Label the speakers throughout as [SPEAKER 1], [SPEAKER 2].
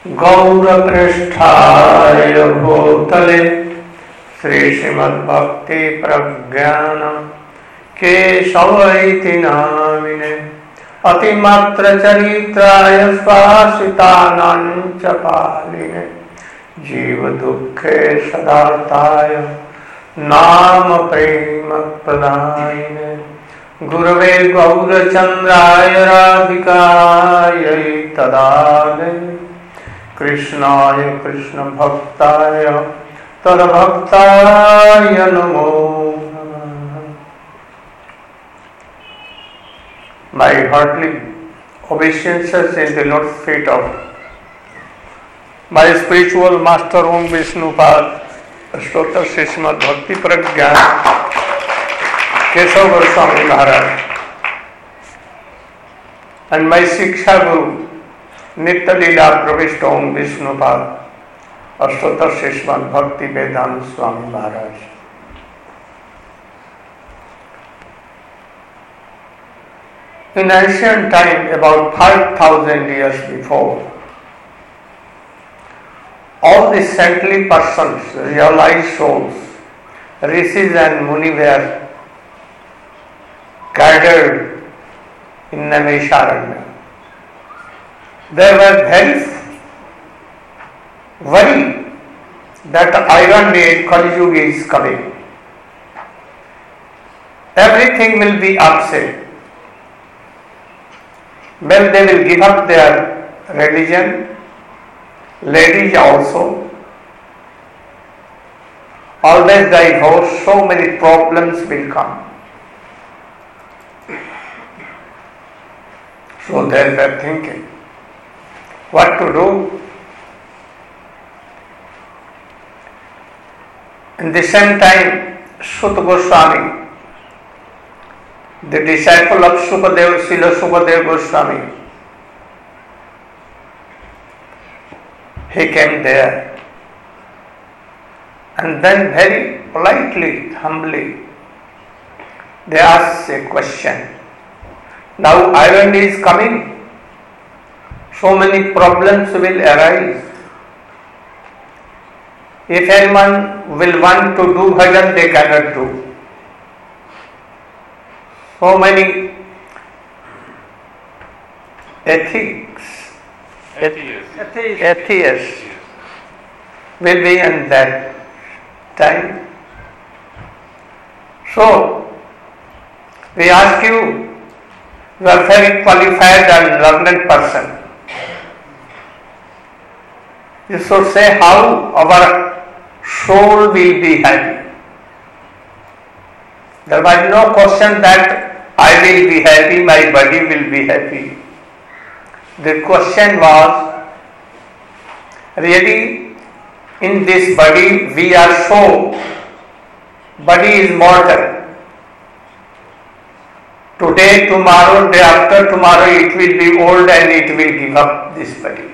[SPEAKER 1] गौरपृष्ठाय भूतले श्रीश्रीमद्भक्ति प्रज्ञान केशवैति नामिने अतिमात्र चरित्राय स्वासितानांच पालिने जीव दुःखे सदाताय नाम प्रेम प्रदायिने गुरवे गौरचंद्राय राधिकायै तदालये कृष्णाय कृष्ण भक्ताय तद्भक्ताय नमो नमः। My heartily obeisances in the Lord's feet of my spiritual master Om Vishnupad, Stotra Srimad Bhakti Pragyan Keshav Goswami Maharaj, and my Shiksha Guru Nitya Leela Pravishta Om Vishnupad, Stotra Srimad Bhakti Vedanta Swami Maharaj. In ancient time, about 5,000 years before, all the saintly persons, realized souls, rishis and muni were gathered in Naimisharanya. They were very worried that the iron age Kali Yuga is coming. Everything will be upset. Well, they will give up their religion, ladies also. Always divorce, so many problems will come. So they were thinking, what to do? In the same time, Sutta Goswami, the disciple of Sukadeva, Srila Sukadeva Goswami, he came there and then very politely, humbly, they asked a question. Now iron is coming. So many problems will arise. If anyone will want to do bhajan, they cannot do. So many atheists will be in that time. So, we ask you, you are very qualified and learned person. You should say how our soul will be happy. There was no question that I will be happy, my body will be happy. The question was, really in this body we are so, body is mortal. Today, tomorrow, day after tomorrow it will be old and it will give up this body.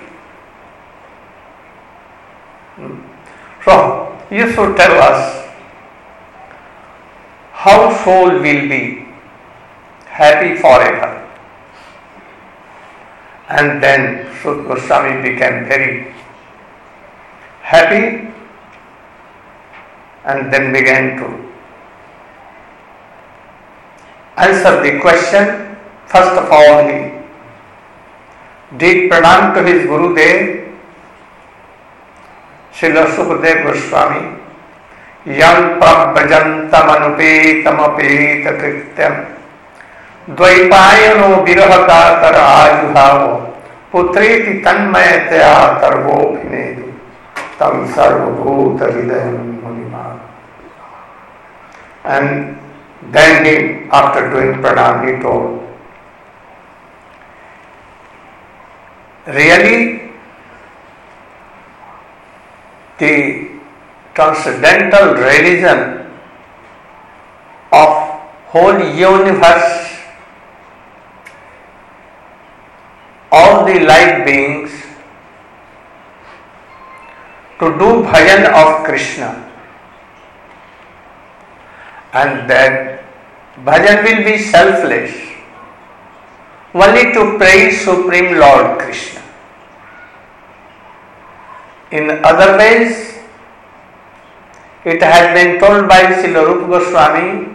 [SPEAKER 1] So, you should tell us how soul will be happy forever. And then Sutta Goswami became very happy and then began to answer the question. First of all, he did pranam to his Gurudev, Srila Sukadeva Goswami, Yam prabhajantam anupetam apeta krityam Dvaipayano virahaka tara ayuhavo putreti tanmayatya tarvo bhinedu tam sarvabhuta hridayam munima. And then he, after doing pranam, he told, really the transcendental religion of whole universe, all the life beings, to do bhajan of Krishna, and that bhajan will be selfless, only to praise Supreme Lord Krishna. In other ways, it has been told by Srila Rupa Goswami,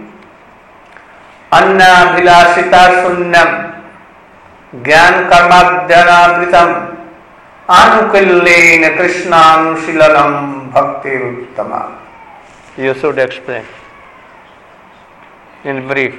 [SPEAKER 1] Anna Vilasita Sunyam Gyan Karmadhyanabritam Anukullena Krishna Anusilanam Bhakti Uttama. You should explain in brief.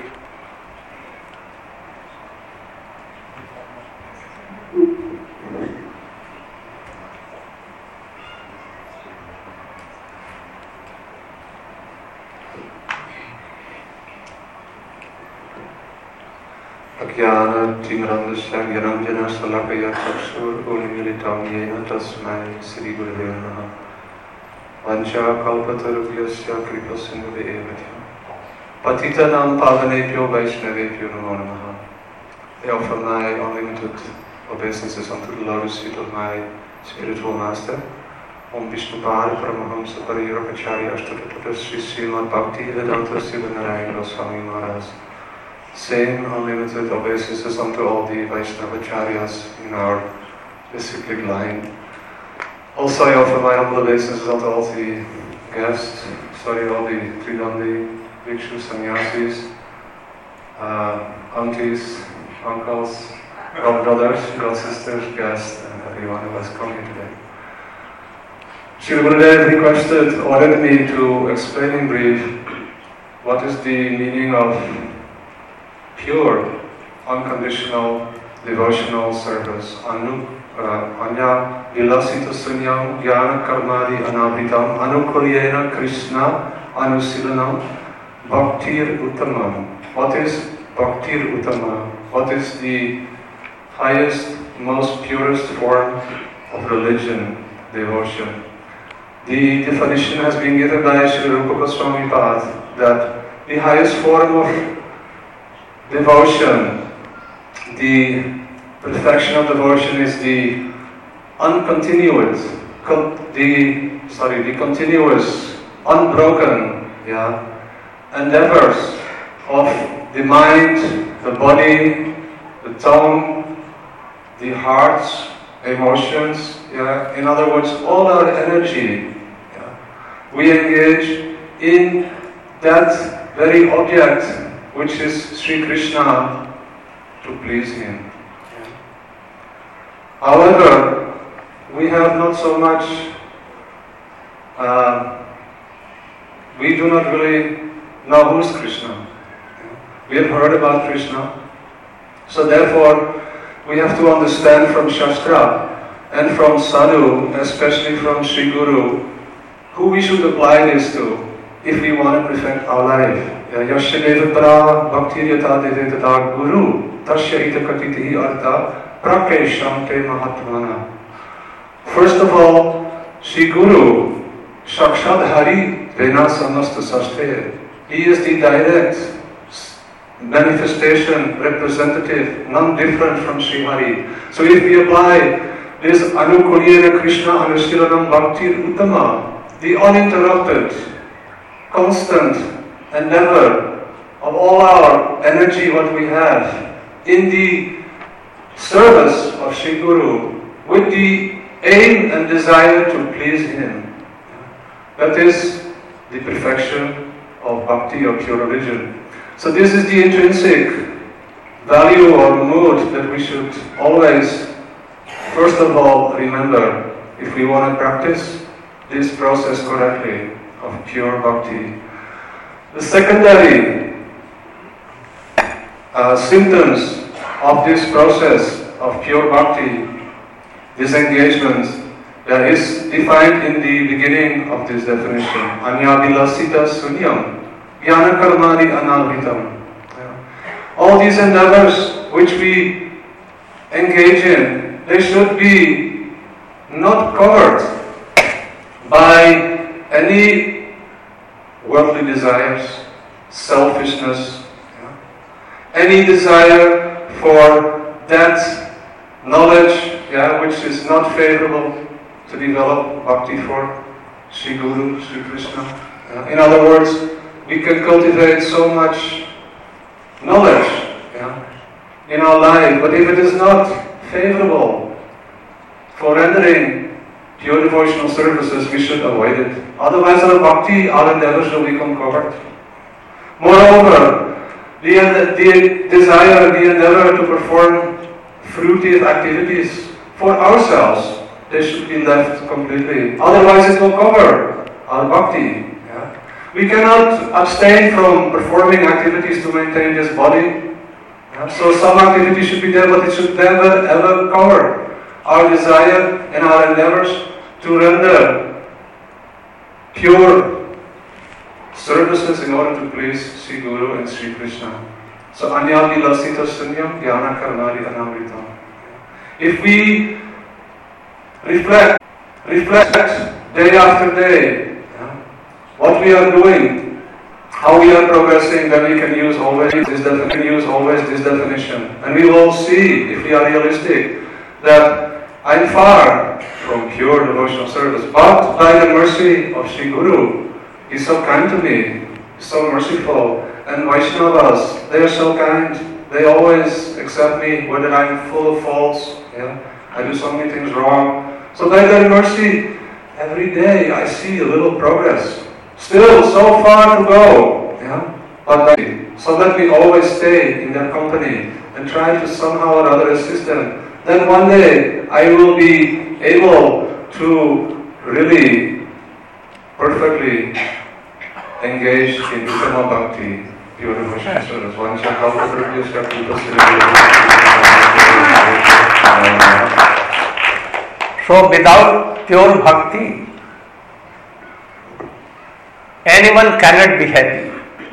[SPEAKER 2] Agyana Timrandasya Gyananjana Salakaya Chakshur Ulimilitam Yena Tasmai Sri Gurave Namaha Vancha Kalpatarubhyasya Kripasindhu Evatya Patitanam Pavanebhyo Vaishnavebhyo Namo Namaha. I offer my unlimited obeisances unto the lotus feet of my spiritual master, Om Vishnupad Paramahamsa Pariyurapacharya Ashtatata Sri Srimad Bhakti Vedanta Sivanarayana Goswami Maharaj. Same unlimited obeisances unto all the Vaishnavacharyas in our disciplic line. Also I offer my humble obeisances unto all the guests, all the Tridandi, Bhikshus, Sannyasis, aunties, uncles, brothers, god-sisters, guests, and everyone who has come here today. Srila Gurudev requested, ordered me to explain in brief what is the meaning of pure, unconditional, devotional service. Anya vilasita sunyam jnana karmadi anavritam anukulyena Krishna anusilanam bhaktir uttamam. What is bhaktir uttamam? What is the highest, most purest form of religion, devotion? The definition has been given by Srila Rupa Goswami Pad that the highest form of devotion, the perfection of devotion is the continuous, unbroken endeavors of the mind, the body, the tongue, the heart's emotions. In other words, all our energy. We engage in that very object, which is Sri Krishna, to please Him. However, we have not so much, we do not really know who is Krishna. We have heard about Krishna, so therefore we have to understand from Shastra and from Sadhu, especially from Sri Guru, who we should apply this to if we want to perfect our life. Yashyadeva bhakti yata devetata guru tasya ita katitihi artha prakesham te mahatmana. First of all, Sri Guru, Shakshad Hari Vena Samasta Sastre. He is the direct manifestation, representative, none different from Sri Hari. So if we apply this Anukulyena Krishna Anusilanam Bhakti Uttama, the uninterrupted, constant endeavor of all our energy, what we have, in the service of Sri Guru, with the aim and desire to please Him. That is the perfection of bhakti or pure religion. So this is the intrinsic value or mood that we should always, first of all, remember if we want to practice this process correctly of pure bhakti. The secondary symptoms of this process of pure bhakti, this engagement, is defined in the beginning of this definition. Anya vilasita sunyam jnana karmani anavritam. All these endeavors which we engage in, they should be not covered by any worldly desires, selfishness, any desire for that knowledge which is not favorable to develop bhakti for Sri Guru, Sri Krishna. In other words, we can cultivate so much knowledge in our life, but if it is not favorable for rendering pure devotional services, we should avoid it. Otherwise our bhakti, our endeavors will become covered. Moreover, the desire, the endeavor to perform fruitive activities for ourselves, they should be left completely. Otherwise it will cover our bhakti. Yeah? We cannot abstain from performing activities to maintain this body. Yeah? So some activity should be there, but it should never ever cover our desire and our endeavors to render pure services in order to please Sri Guru and Sri Krishna. So anyadi lasita sunyam jnana karnari anamritam. If we reflect day after day, what we are doing, how we are progressing, then we can use always this definition. And we will see, if we are realistic, that I'm far from pure devotional service. But by the mercy of Sri Guru, He's so kind to me, He's so merciful. And Vaishnavas, they are so kind. They always accept me, whether I'm full of faults, I do so many things wrong. So by their mercy, every day I see a little progress. Still so far to go. But so let me always stay in their company and try to somehow or other assist them. Then one day I will be able to really perfectly engage in Uttama Bhakti, pure devotional service.
[SPEAKER 1] So without pure bhakti, anyone cannot be happy.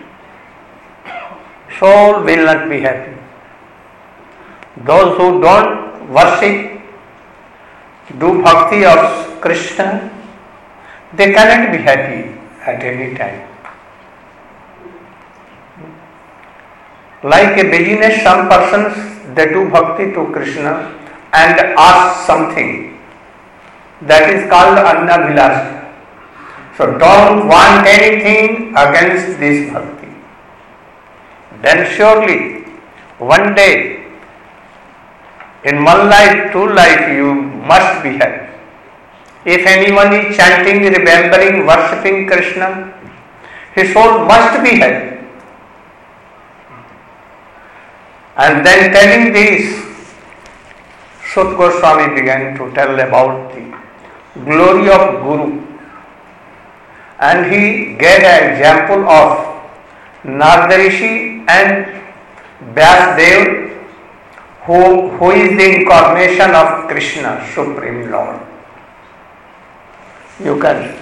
[SPEAKER 1] Soul will not be happy. Those who don't worship, do bhakti of Krishna, they cannot be happy at any time. Like a business, some persons, they do bhakti to Krishna and ask something. That is called Annabhilasha. So don't want anything against this bhakti. Then surely, one day, in one life, two life, you must be happy. If anyone is chanting, remembering, worshipping Krishna, his soul must be happy. And then telling this, Sut Goswami began to tell about the glory of Guru. And he gave an example of Narada Rishi and Vyasdev, who is the incarnation of Krishna, Supreme Lord. You can.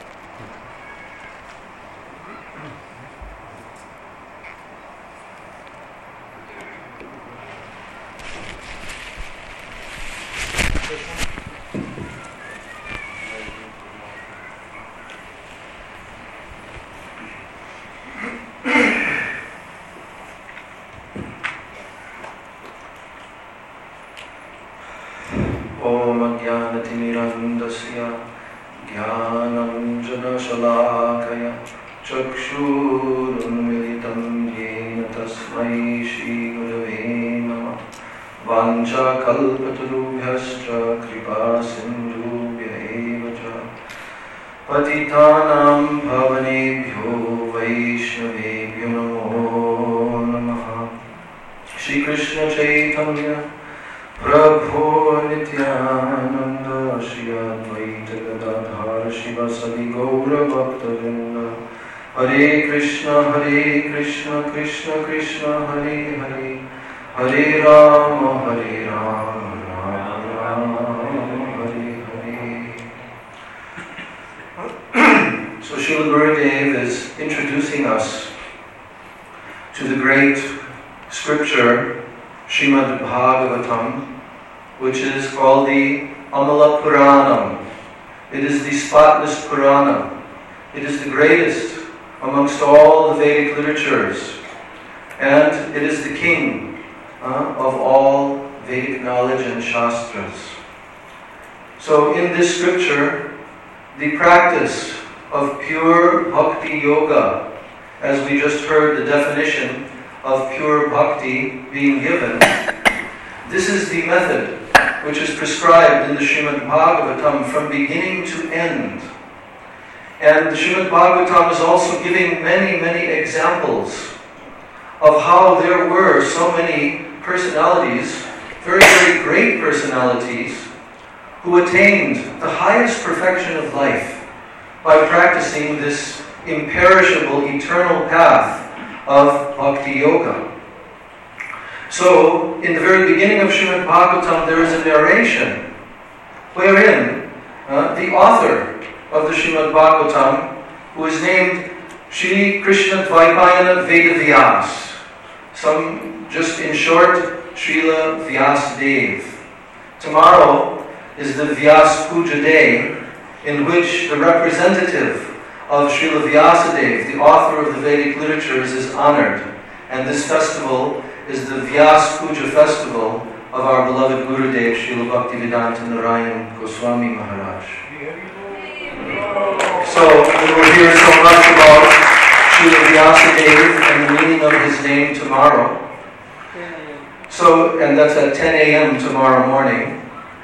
[SPEAKER 2] Jnananjana-shalakaya chakshurunmilitam yena tasmai Shri Gurave Namah Vanchakalpatarubhyascha kripa sindhubhya eva cha patitanam bhavanebhyo vaishnavebhyo namo namaha. Shri Krishna Chaitanya Prabhu Nityananda Shri Advaita Gadadhar Shivasadi Gaura Bhaktavinda Hare Krishna Krishna Krishna Hare Hare Hare Rama Rama Hare Hare. So Srila Gurudev is introducing us to the great scripture Srimad Bhagavatam, which is called the Amala Puranam. It is the spotless Purana. It is the greatest amongst all the Vedic literatures. And it is the king of all Vedic knowledge and Shastras. So in this scripture, the practice of pure Bhakti Yoga, as we just heard the definition of pure Bhakti being given, this is the method
[SPEAKER 3] which is prescribed in the Srimad Bhagavatam from beginning to end. And the Srimad Bhagavatam is also giving many, many examples of how there were so many personalities, very, very great personalities, who attained the highest perfection of life by practicing this imperishable, eternal path of Bhakti Yoga. So, in the very beginning of Srimad Bhagavatam, there is a narration wherein the author of the Srimad Bhagavatam, who is named Shri Krishna Dvaipayana Vedavyas, some, just in short, Srila Vyasadeva. Tomorrow is the Vyas Puja day, in which the representative of Srila Vyasadeva, the author of the Vedic literatures, is honored. And this festival is the Vyas Puja festival of our beloved Gurudev, Srila Bhaktivedanta Narayan Goswami Maharaj. So, we will hear so much about Srila Vyasadeva and the meaning of his name tomorrow. So, and that's at 10 a.m. tomorrow morning.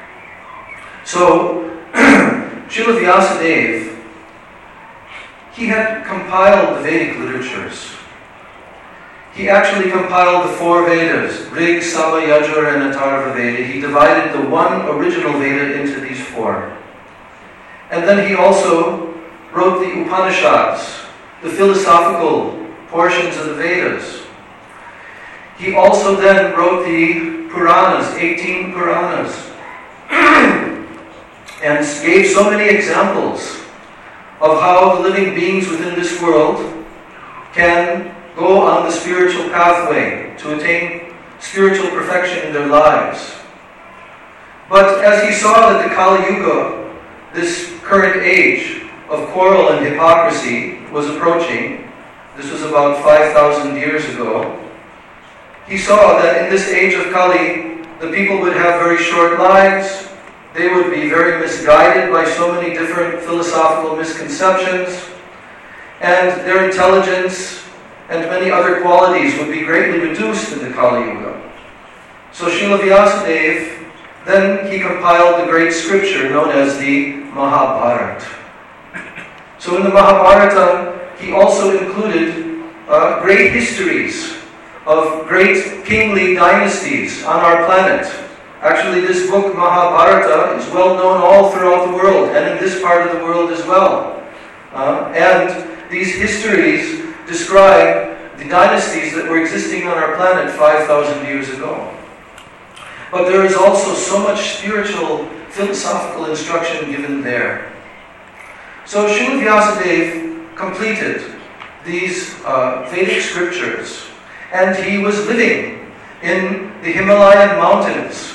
[SPEAKER 3] So, Srila Vyasadeva, he had compiled the Vedic literatures. He actually compiled the 4 Vedas, Rig, Sama, Yajur, and Atharva Veda. He divided the one original Veda into these 4. And then he also wrote the Upanishads, the philosophical portions of the Vedas. He also then wrote the Puranas, 18 Puranas, and gave so many examples of how the living beings within this world can go on the spiritual pathway to attain spiritual perfection in their lives. But as he saw that the Kali Yuga, this current age of quarrel and hypocrisy, was approaching, this was about 5,000 years ago, he saw that in this age of Kali, the people would have very short lives, they would be very misguided by so many different philosophical misconceptions, and their intelligence and many other qualities would be greatly reduced in the Kali Yuga. So Srila Vyasadeva, then he compiled the great scripture known as the Mahabharata. So in the Mahabharata, he also included great histories of great kingly dynasties on our planet. Actually, this book, Mahabharata, is well known all throughout the world, and in this part of the world as well. And these histories describe the dynasties that were existing on our planet 5,000 years ago. But there is also so much spiritual, philosophical instruction given there. So Srila Vyasadeva completed these Vedic scriptures, and he was living in the Himalayan mountains,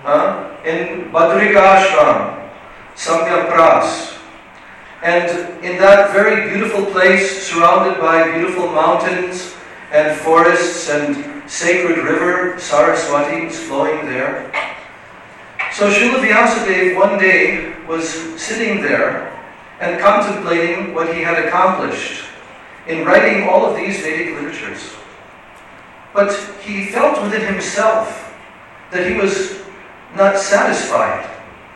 [SPEAKER 3] in Badrika Ashram, Samyapras. And in that very beautiful place, surrounded by beautiful mountains and forests and sacred river, Saraswati is flowing there. So Srila Vyasadeva one day was sitting there and contemplating what he had accomplished in writing all of these Vedic literatures. But he felt within himself that he was not satisfied.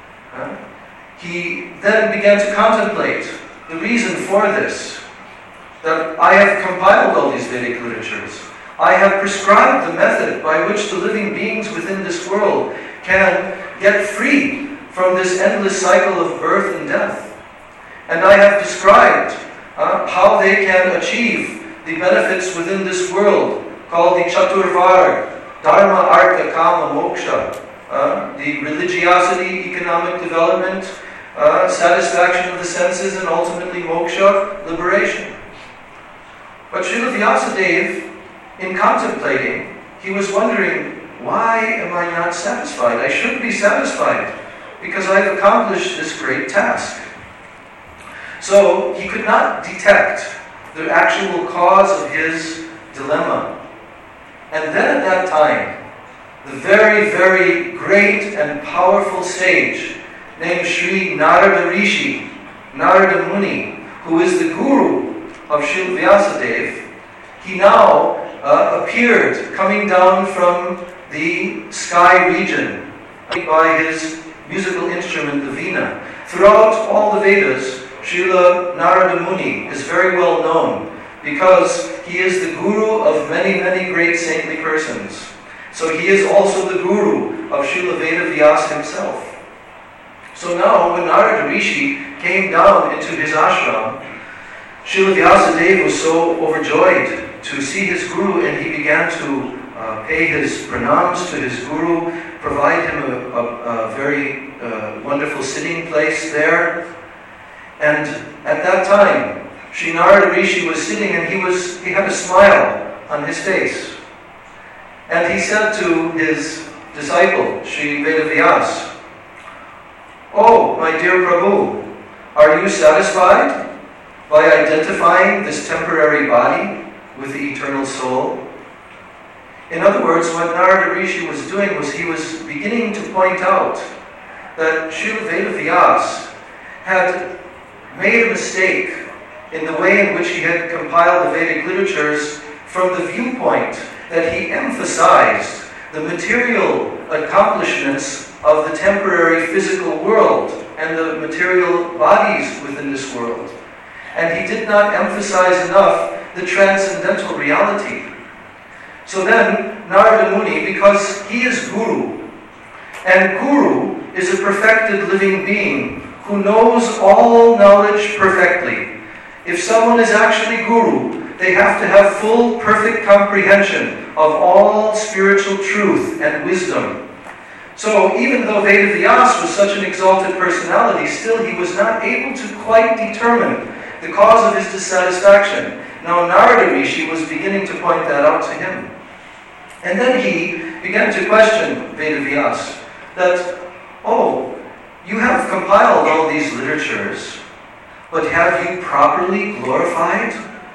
[SPEAKER 3] He then began to contemplate the reason for this, that I have compiled all these Vedic literatures. I have prescribed the method by which the living beings within this world can get free from this endless cycle of birth and death. And I have described how they can achieve the benefits within this world, called the Chaturvarg, Dharma, Artha, Kama, Moksha, the religiosity, economic development, satisfaction of the senses, and ultimately moksha, liberation. But Srila Vyasadeva, in contemplating, he was wondering, why am I not satisfied? I should be satisfied, because I've accomplished this great task. So he could not detect the actual cause of his dilemma. And then at that time, the very, very great and powerful sage named Sri Narada Rishi, Narada Muni, who is the guru of Srila Vyasadeva, he now appeared coming down from the sky region by his musical instrument, the Veena. Throughout all the Vedas, Srila Narada Muni is very well known because he is the guru of many, many great saintly persons. So he is also the guru of Srila Veda Vyasa himself. So now, when Narada Rishi came down into his ashram, Srila Vyasadeva was so overjoyed to see his guru, and he began to pay his pranams to his guru, provide him a very wonderful sitting place there. And at that time, Sri Narada Rishi was sitting, and he had a smile on his face. And he said to his disciple, Sri Vedavyas, "Oh, my dear Prabhu, are you satisfied by identifying this temporary body with the eternal soul?" In other words, what Narada Rishi was doing was he was beginning to point out that Srila Vedavyas had made a mistake in the way in which he had compiled the Vedic literatures from the viewpoint that he emphasized the material accomplishments of the temporary physical world and the material bodies within this world. And he did not emphasize enough the transcendental reality. So then, Narada Muni, because he is Guru, and Guru is a perfected living being who knows all knowledge perfectly. If someone is actually Guru, they have to have full, perfect comprehension of all spiritual truth and wisdom. So even though Vedavyas was such an exalted personality, still he was not able to quite determine the cause of his dissatisfaction. Now Narada Rishi was beginning to point that out to him. And then he began to question Vedavyas that, "Oh, you have compiled all these literatures, but have you properly glorified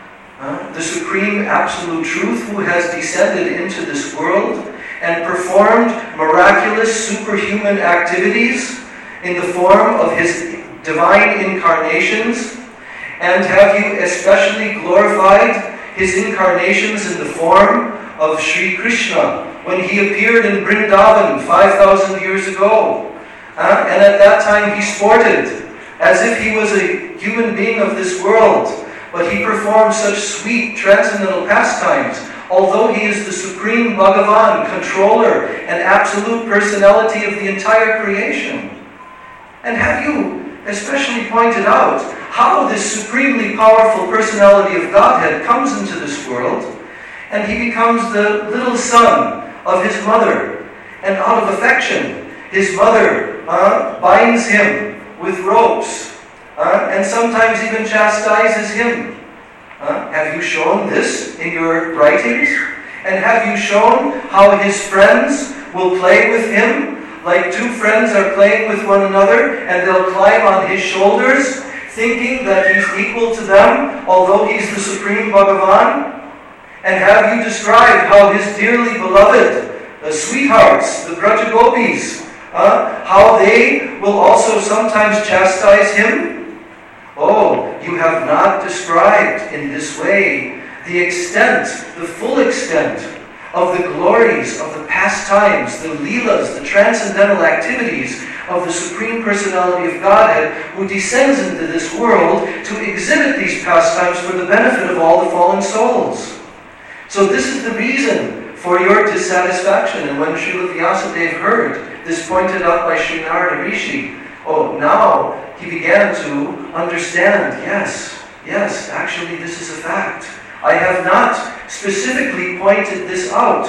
[SPEAKER 3] the Supreme Absolute Truth who has descended into this world and performed miraculous superhuman activities in the form of his divine incarnations? And have you especially glorified his incarnations in the form of Sri Krishna when he appeared in Vrindavan 5,000 years ago? And at that time he sported as if he was a human being of this world, but he performed such sweet transcendental pastimes, although he is the Supreme Bhagavan, controller and absolute personality of the entire creation. And have you especially pointed out how this supremely powerful personality of Godhead comes into this world, and he becomes the little son of his mother, and out of affection, his mother binds him with ropes, and sometimes even chastises him. Have you shown this in your writings? And have you shown how his friends will play with him like two friends are playing with one another, and they'll climb on his shoulders thinking that he's equal to them, although he's the Supreme Bhagavan? And have you described how his dearly beloved sweethearts, the Braja Gopis, how they will also sometimes chastise him? Oh, you have not described in this way the extent, the full extent of the glories of the pastimes, the leelas, the transcendental activities of the Supreme Personality of Godhead, who descends into this world to exhibit these pastimes for the benefit of all the fallen souls. So this is the reason for your dissatisfaction. And when Srila Vyasadeva heard this pointed out by Sri Narada Rishi, now he began to understand, yes, actually this is a fact. I have not specifically pointed this out.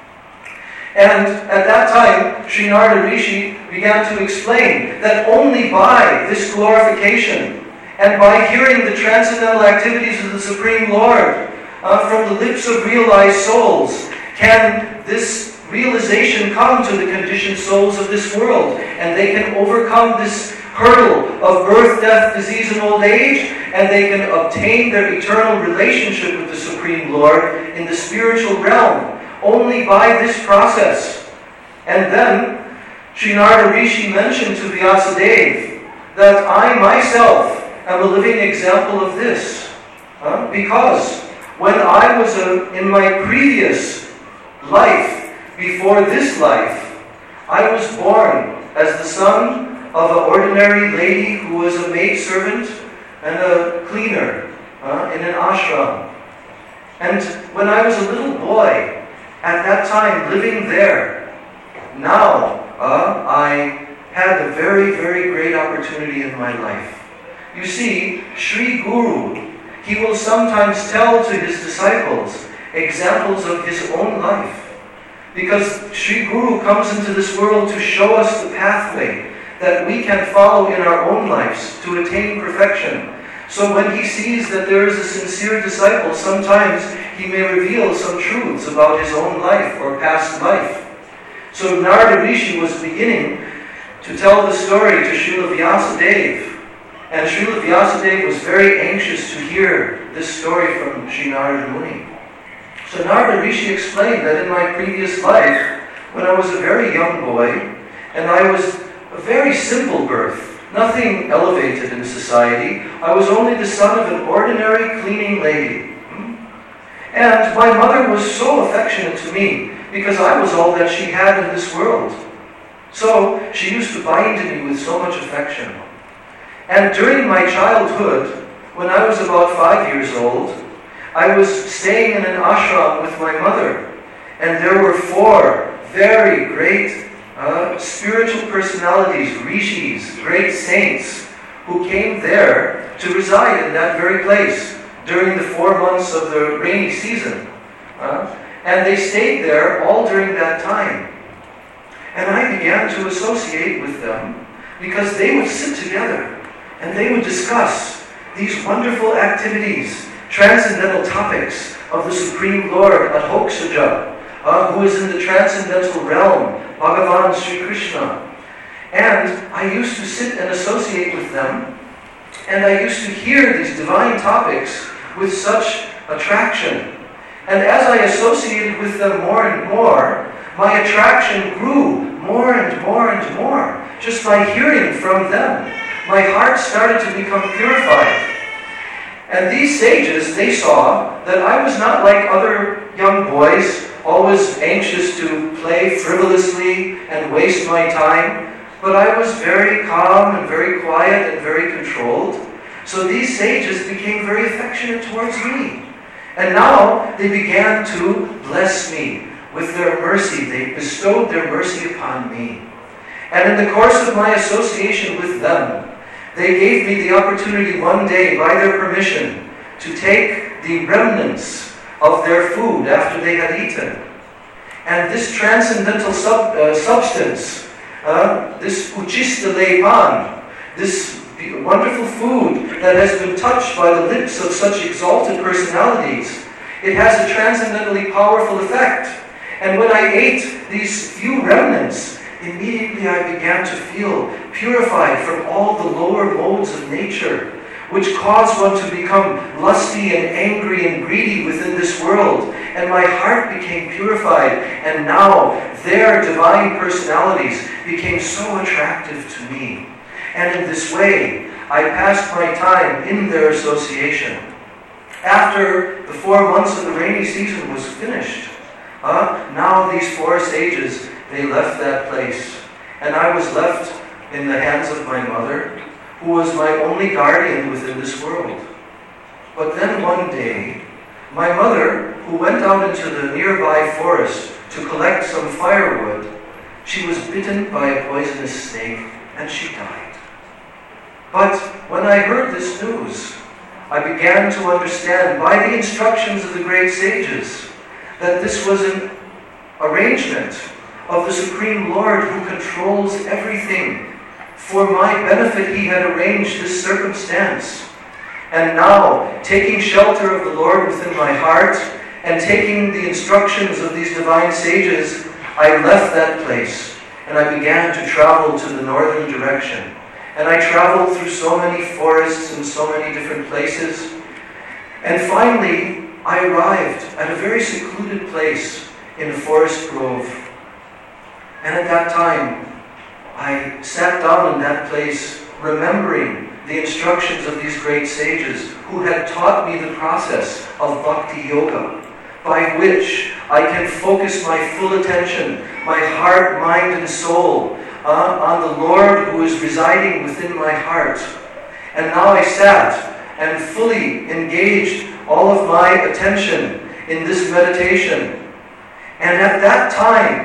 [SPEAKER 3] And at that time, Sri Narada Rishi began to explain that only by this glorification and by hearing the transcendental activities of the Supreme Lord from the lips of realized souls can this realization come to the conditioned souls of this world, and they can overcome this hurdle of birth, death, disease, and old age, and they can obtain their eternal relationship with the Supreme Lord in the spiritual realm only by this process. And then Sri Narada Rishi mentioned to Vyasadeva that I myself am a living example of this, because when I was in my previous life, before this life, I was born as the son of an ordinary lady who was a maidservant and a cleaner in an ashram. And when I was a little boy, at that time living there, now I had a very, very great opportunity in my life. You see, Sri Guru, he will sometimes tell to his disciples examples of his own life. Because Sri Guru comes into this world to show us the pathway that we can follow in our own lives to attain perfection. So when he sees that there is a sincere disciple, sometimes he may reveal some truths about his own life or past life. So Narada Rishi was beginning to tell the story to Srila Vyasadeva. And Srila Vyasadeva was very anxious to hear this story from Sri Narada Muni. So Narada Rishi explained that in my previous life, when I was a very young boy, and I was a very simple birth, nothing elevated in society, I was only the son of an ordinary cleaning lady. And my mother was so affectionate to me because I was all that she had in this world. So she used to bind me with so much affection. And during my childhood, when I was about 5 years old, I was staying in an ashram with my mother. And there were 4 very great spiritual personalities, rishis, great saints, who came there to reside in that very place during the 4 months of the rainy season. And they stayed there all during that time. And I began to associate with them because they would sit together and they would discuss these wonderful activities, transcendental topics of the Supreme Lord Adhoksaja, who is in the transcendental realm, Bhagavan Sri Krishna. And I used to sit and associate with them, and I used to hear these divine topics with such attraction. And as I associated with them more and more, my attraction grew more and more and more, just by hearing from them. My heart started to become purified. And these sages, they saw that I was not like other young boys, always anxious to play frivolously and waste my time, but I was very calm and very quiet and very controlled. So these sages became very affectionate towards me. And now they began to bless me with their mercy. They bestowed their mercy upon me. And in the course of my association with them, they gave me the opportunity one day, by their permission, to take the remnants of their food after they had eaten. And this transcendental substance, this uchista lepan, this wonderful food that has been touched by the lips of such exalted personalities, it has a transcendently powerful effect. And when I ate these few remnants, immediately I began to feel purified from all the lower modes of nature, which cause one to become lusty and angry and greedy within this world. And my heart became purified, and now their divine personalities became so attractive to me. And in this way, I passed my time in their association. After the 4 months of the rainy season was finished, now these 4 sages, they left that place. And I was left in the hands of my mother, who was my only guardian within this world. But then one day, my mother, who went out into the nearby forest to collect some firewood, she was bitten by a poisonous snake and she died. But when I heard this news, I began to understand by the instructions of the great sages that this was an arrangement of the Supreme Lord who controls everything. For my benefit, He had arranged this circumstance. And now, taking shelter of the Lord within my heart and taking the instructions of these divine sages, I left that place and I began to travel to the northern direction. And I traveled through so many forests and so many different places. And finally, I arrived at a very secluded place in a forest grove. And at that time, I sat down in that place, remembering the instructions of these great sages who had taught me the process of bhakti yoga. by which I can focus my full attention, my heart, mind, and soul on the Lord who is residing within my heart. And now I sat and fully engaged all of my attention in this meditation. And at that time,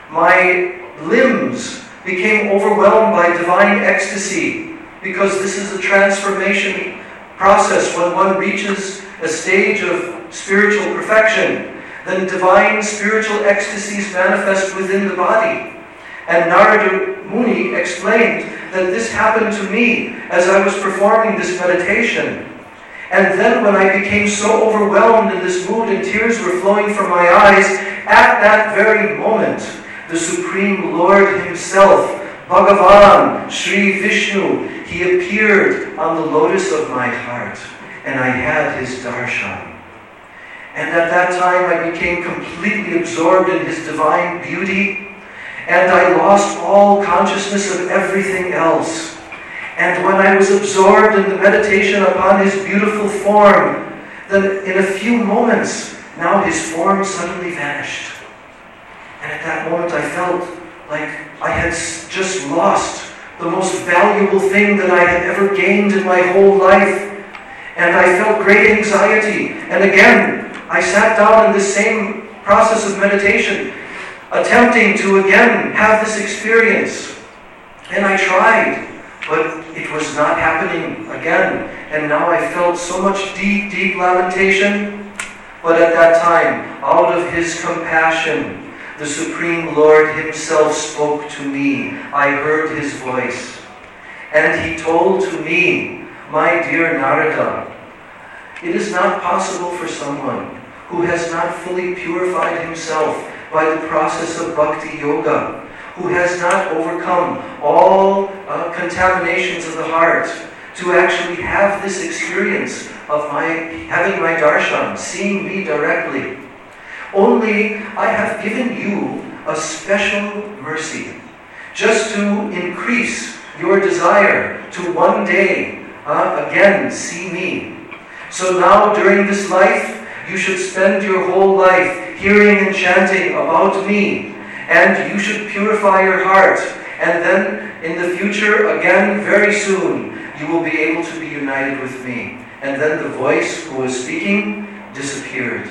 [SPEAKER 3] my limbs became overwhelmed by divine ecstasy, because this is a transformation process. When one reaches a stage of spiritual perfection, then divine spiritual ecstasies manifest within the body. And Narada Muni explained that this happened to me as I was performing this meditation. And then when I became so overwhelmed in this mood and tears were flowing from my eyes, at that very moment, the Supreme Lord Himself, Bhagavan, Sri Vishnu, He appeared on the lotus of my heart, and I had His darshan. And at that time I became completely absorbed in His divine beauty, and I lost all consciousness of everything else. And when I was absorbed in the meditation upon His beautiful form, then in a few moments, now His form suddenly vanished. And at that moment I felt like I had just lost the most valuable thing that I had ever gained in my whole life. And I felt great anxiety. And again, I sat down in this same process of meditation, attempting to again have this experience. And I tried, but it was not happening again. And now I felt so much deep, deep lamentation. But at that time, out of His compassion, the Supreme Lord Himself spoke to me. I heard His voice. And He told to me, my dear Narada, it is not possible for someone who has not fully purified himself by the process of bhakti yoga, who has not overcome all contaminations of the heart, to actually have this experience of having my darshan, seeing me directly. Only I have given you a special mercy, just to increase your desire to one day again see me. So now during this life, you should spend your whole life hearing and chanting about me, and you should purify your heart. And then in the future, again, very soon, you will be able to be united with me. And then the voice who was speaking disappeared.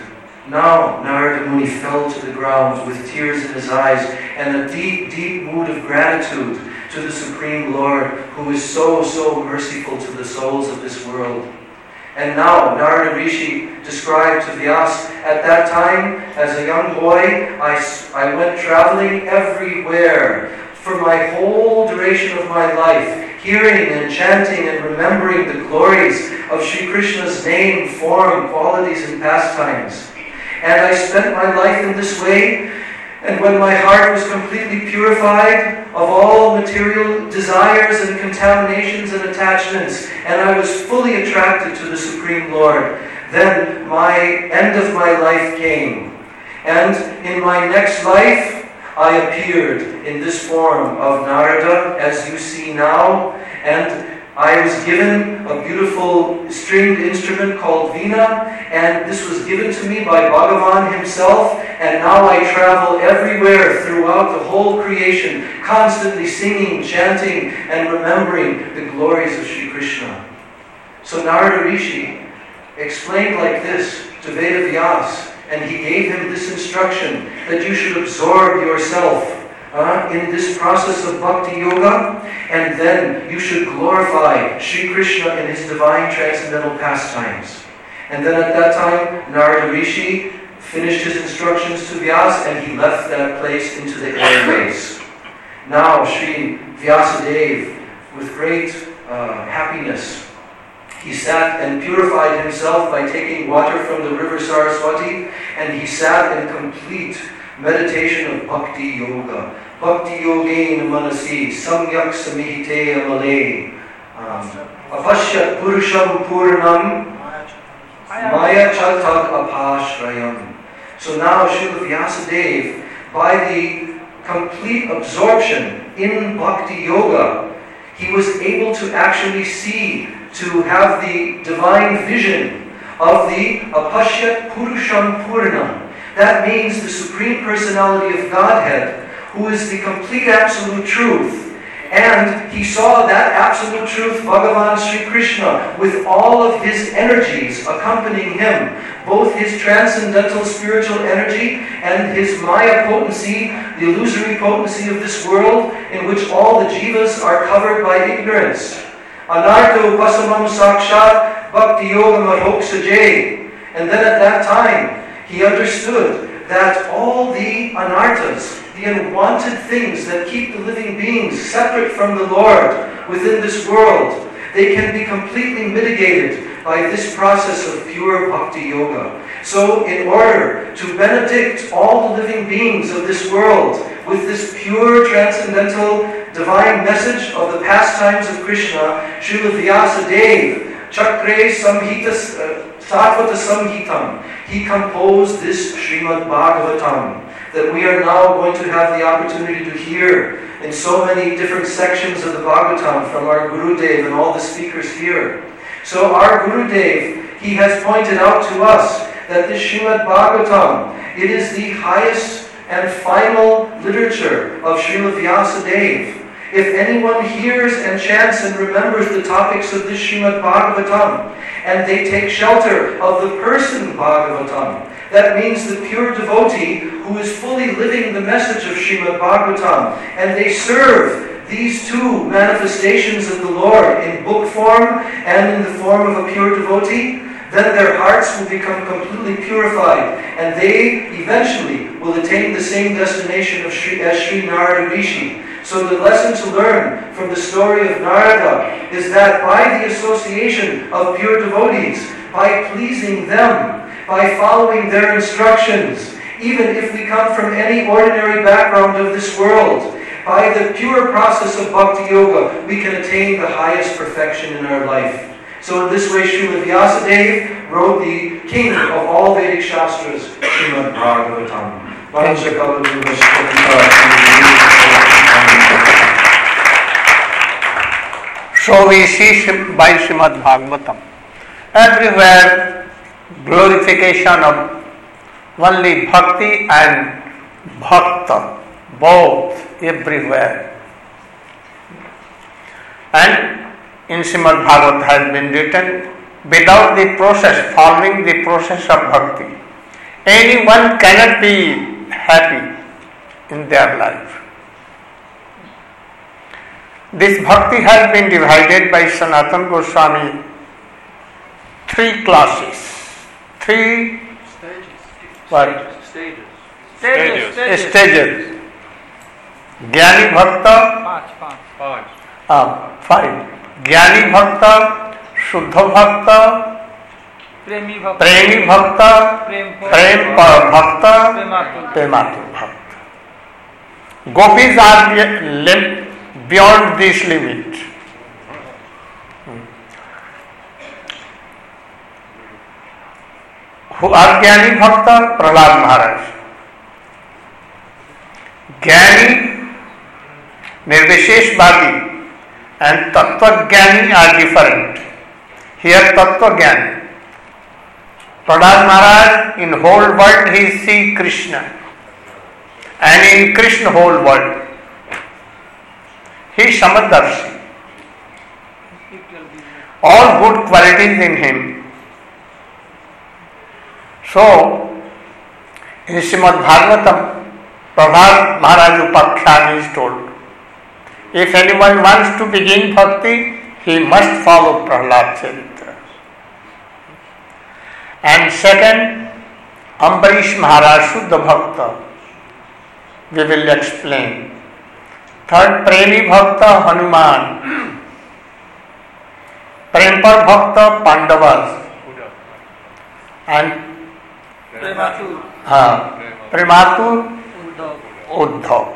[SPEAKER 3] Now Narada Muni fell to the ground with tears in his eyes and a deep, deep mood of gratitude to the Supreme Lord, who is so, so merciful to the souls of this world. And now Narada Rishi described to Vyasa, at that time, as a young boy, I went traveling everywhere for my whole duration of my life, hearing and chanting and remembering the glories of Sri Krishna's name, form, qualities, and pastimes. And I spent my life in this way, and when my heart was completely purified of all material desires and contaminations and attachments, and I was fully attracted to the Supreme Lord, then my end of my life came. And in my next life, I appeared in this form of Narada, as you see now, and I was given a beautiful stringed instrument called Veena, and this was given to me by Bhagavan Himself, and now I travel everywhere throughout the whole creation, constantly singing, chanting, and remembering the glories of Sri Krishna. So Narada Rishi explained like this to Veda Vyasa, and he gave him this instruction, that you should absorb yourself in this process of bhakti yoga, and then you should glorify Sri Krishna in His divine transcendental pastimes. And then at that time, Narada Rishi finished his instructions to Vyasa, and he left that place into the airways. Now Sri Vyasadeva, with great happiness, he sat and purified himself by taking water from the river Saraswati, and he sat in complete meditation of bhakti yoga. Bhakti yogein manasi samyak samihite amale apashyat purusham purnam maya chaltag apashrayam. So now Srila Vyasadeva, by the complete absorption in bhakti yoga, he was able to actually see, to have the divine vision of the Apashyat Purusham Purnam. That means the Supreme Personality of Godhead, who is the complete absolute truth. And he saw that absolute truth, Bhagavan Sri Krishna, with all of his energies accompanying him, both his transcendental spiritual energy and his Maya potency, the illusory potency of this world, in which all the jivas are covered by ignorance. Anarto Vasamam Sakshat Bhakti Yoga Mahoksaje. And then at that time, he understood that all the anartas, the unwanted things that keep the living beings separate from the Lord within this world, they can be completely mitigated by this process of pure bhakti yoga. So in order to benedict all the living beings of this world with this pure transcendental divine message of the pastimes of Krishna, Srila Vyasadeva, Chakre Samhita Satvata Samhitam, he composed this Srimad Bhagavatam that we are now going to have the opportunity to hear in so many different sections of the Bhagavatam from our Gurudev and all the speakers here. So our Gurudev, he has pointed out to us that this Srimad Bhagavatam, it is the highest and final literature of Srila Vyasadeva. If anyone hears and chants and remembers the topics of this Srimad Bhagavatam, and they take shelter of the person Bhagavatam, that means the pure devotee who is fully living the message of Srimad Bhagavatam, and they serve these two manifestations of the Lord in book form and in the form of a pure devotee, then their hearts will become completely purified, and they eventually will attain the same destination as Sri Narada Rishi. So the lesson to learn from the story of Narada is that by the association of pure devotees, by pleasing them, by following their instructions, even if we come from any ordinary background of this world, by the pure process of bhakti yoga, we can attain the highest perfection in our life. So in this way, Srila Vyasadeva wrote the king of all Vedic Shastras, Srimad Bhagavatam.
[SPEAKER 1] So we see by Srimad Bhagavatam, everywhere glorification of only bhakti and bhakta, both everywhere. And in Srimad Bhagavatam has been written, without the process, following the process of bhakti, anyone cannot be happy in their life. This bhakti has been divided by Sanatana Goswami three classes, three stages. Jnani Bhakta, five. Jnani Bhakta, Shuddha Bhakta, Premi Bhakta, Prem Bhakta, Prematur Bhakta. Gopis are beyond this limit. Who are Jnani Bhakta? Prahlad Maharaj. Jnani, Nirvishesh Bhagi and Tattva Jnani are different. Here Tattva Jnani. Prahlad Maharaj, in whole world he see Krishna, and in Krishna whole world he is Samadarshi. All good qualities in him. So, in Srimad Bhagavatam, Prahlad Maharaj Upakhyan is told, if anyone wants to begin bhakti, he must follow Prahlad Charitra. And second, Ambarish Maharaj Shuddha Bhakta, we will explain. Third, Premi Bhakta Hanuman, Prempar Bhakta Pandavas, and Prematur Uddhav.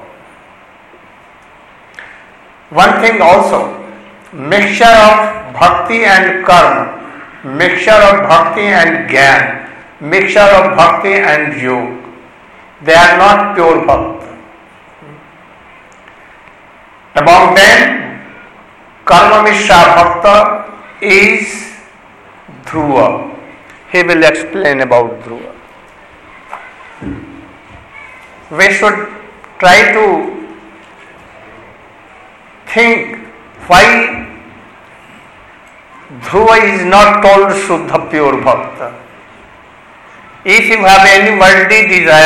[SPEAKER 1] One thing also, mixture of bhakti and karma, mixture of bhakti and gyan, mixture of bhakti and yoga. They are not pure bhakti. Among them, Karma Mishra Bhakta is Dhruva. he will explain about Dhruva. We should try to think why Dhruva is not called Shuddha pure Bhakta. If you have any worldly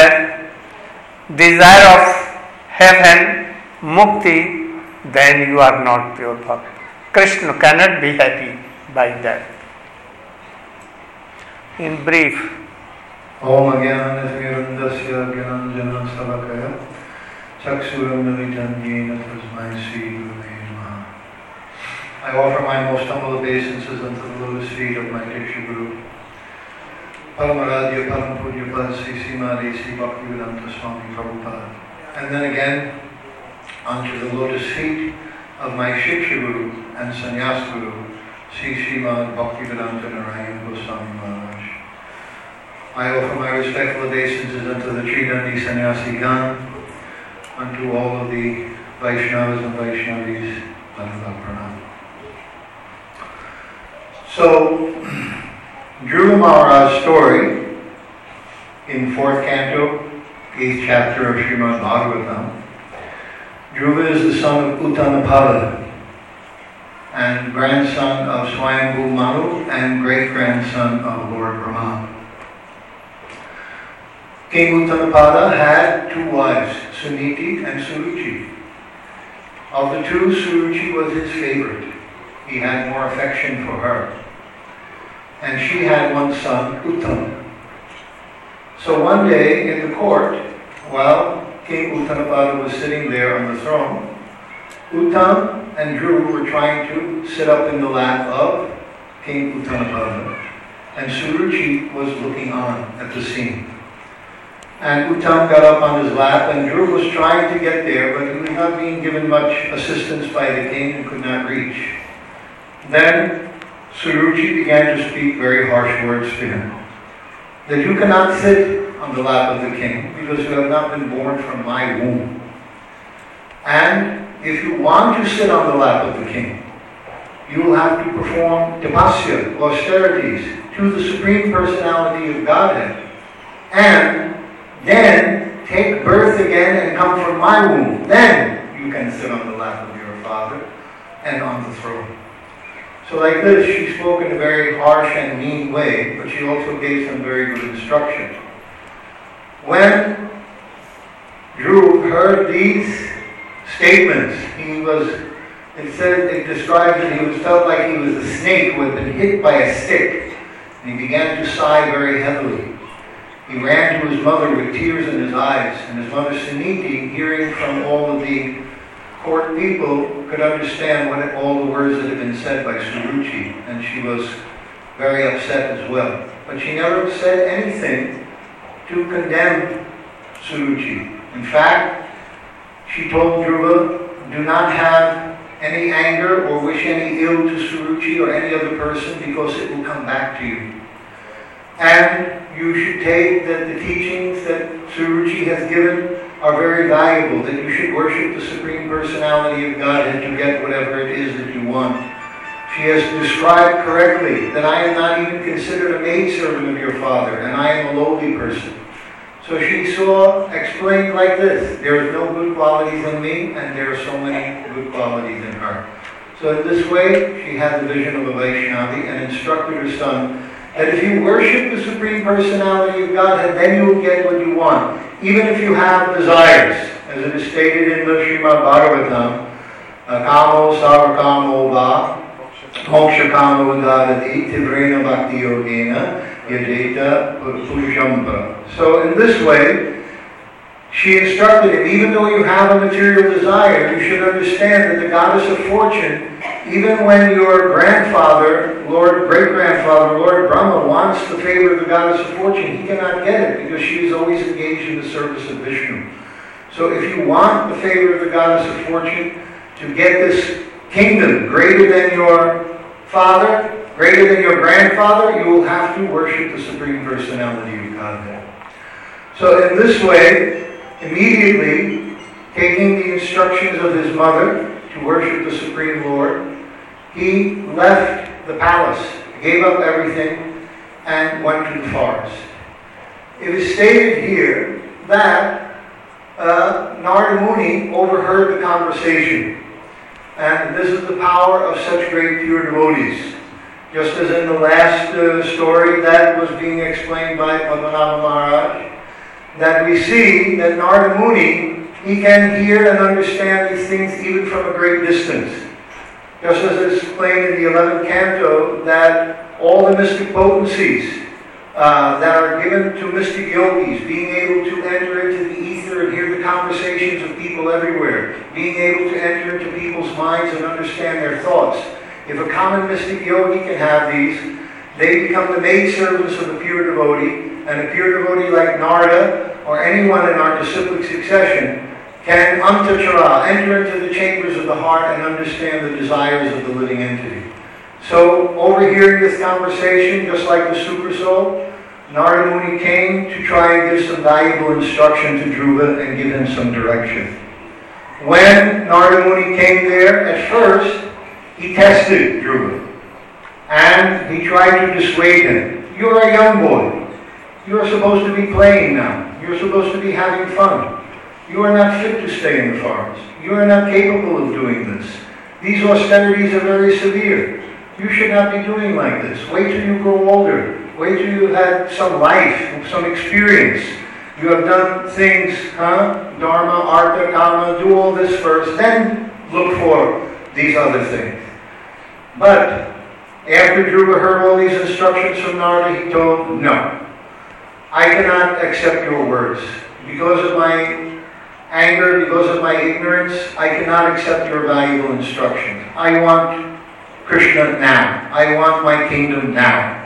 [SPEAKER 1] desire of heaven, mukti, then you are not pure Bhakta. Krishna cannot be happy by that. In brief,
[SPEAKER 4] Om Agyanatimirandasya Gyananjana Salakaya Chaksuramilitam Yena Tasmai Sri Gurave Namaha. I offer my most humble obeisances unto the lotus feet of my Diksha Guru, Paramaradhya Param Punya Pad Sri Srimati Sri Bhaktivedanta Swami Prabhupada. And then again, unto the lotus feet of my Shiksha Guru and Sannyas Guru, Sri Srimad Bhaktivedanta Narayan Goswami Maharaj. I offer my respectful obeisances unto the Tridandi Sannyasi Gan, unto all of the Vaishnavas and Vaishnavis, Dandavat Pranam. So, Dhruva Maharaj's story in 4th canto, 8th chapter of Srimad Bhagavatam. Dhruva is the son of Uttanapada and grandson of Swayambhu Manu and great-grandson of Lord Brahma. King Uttanapada had 2 wives, Suniti and Suruchi. Of the 2, Suruchi was his favorite. He had more affection for her. And she had 1 son, Uttam. So one day in the court, while King Uttanapada was sitting there on the throne, Uttam and Dhruva were trying to sit up in the lap of King Uttanapada, and Suruchi was looking on at the scene. And Uttam got up on his lap, and Dhruva was trying to get there, but he was not being given much assistance by the king and could not reach. Then Suruchi began to speak very harsh words to him. That you cannot sit on the lap of the king because you have not been born from my womb. And if you want to sit on the lap of the king, you will have to perform tapasya, austerities, to the Supreme Personality of Godhead. And then take birth again and come from my womb. Then you can sit on the lap of your father and on the throne. So like this, she spoke in a very harsh and mean way, but she also gave some very good instruction. When Dhruva heard these statements, it describes that he felt like he was a snake who had been hit by a stick, and he began to sigh very heavily. He ran to his mother with tears in his eyes, and his mother Suniti, hearing from all of the court people, could understand all the words that had been said by Suruchi, and she was very upset as well. But she never said anything to condemn Suruchi. In fact, she told Dhruva, do not have any anger or wish any ill to Suruchi or any other person because it will come back to you. And you should take that the teachings that Suruchi has given are very valuable, that you should worship the Supreme Personality of Godhead to get whatever it is that you want. She has described correctly that I am not even considered a maidservant of your father, and I am a lowly person. So she explained like this, there are no good qualities in me, and there are so many good qualities in her. So in this way, she had the vision of a Vaishnavi and instructed her son that if you worship the Supreme Personality of Godhead, then you will get what you want, even if you have desires. As it is stated in the Srimad Bhagavatam, Kamo Sarvakamo Va, Moksha Kamo Dadati, Tivrena Bhakti Yogena, Yadeta Purushambra. So in this way, she instructed him, even though you have a material desire, you should understand that the goddess of fortune, even when your grandfather, great-grandfather, Lord Brahma, wants the favor of the goddess of fortune, he cannot get it because she is always engaged in the service of Vishnu. So if you want the favor of the goddess of fortune to get this kingdom greater than your father, greater than your grandfather, you will have to worship the Supreme Personality of Godhead. So in this way, immediately taking the instructions of his mother to worship the Supreme Lord, he left the palace, gave up everything, and went to the forest. It is stated here that Narada Muni overheard the conversation. And this is the power of such great pure devotees. Just as in the last story that was being explained by Padmanabha Maharaj, that we see that Narada Muni, he can hear and understand these things even from a great distance. Just as is explained in the 11th canto, that all the mystic potencies that are given to mystic yogis, being able to enter into the ether and hear the conversations of people everywhere, being able to enter into people's minds and understand their thoughts. If a common mystic yogi can have these, they become the maidservants of a pure devotee, and a pure devotee like Narada, or anyone in our disciplic succession, can antachara, enter into the chambers of the heart and understand the desires of the living entity. So, overhearing this conversation, just like the Super Soul, Narada Muni came to try and give some valuable instruction to Dhruva and give him some direction. When Narada Muni came there, at first, he tested Dhruva. And he tried to dissuade him. You're a young boy. You're supposed to be playing now. You're supposed to be having fun. You are not fit to stay in the forest. You are not capable of doing this. These austerities are very severe. You should not be doing like this. Wait till you grow older. Wait till you've had some life, some experience. You have done things, Dharma, Artha, Kama, do all this first, then look for these other things. But after Dhruva heard all these instructions from Narada, he told, no, I cannot accept your words. Because of my anger, because of my ignorance, I cannot accept your valuable instructions. I want Krishna now. I want my kingdom now.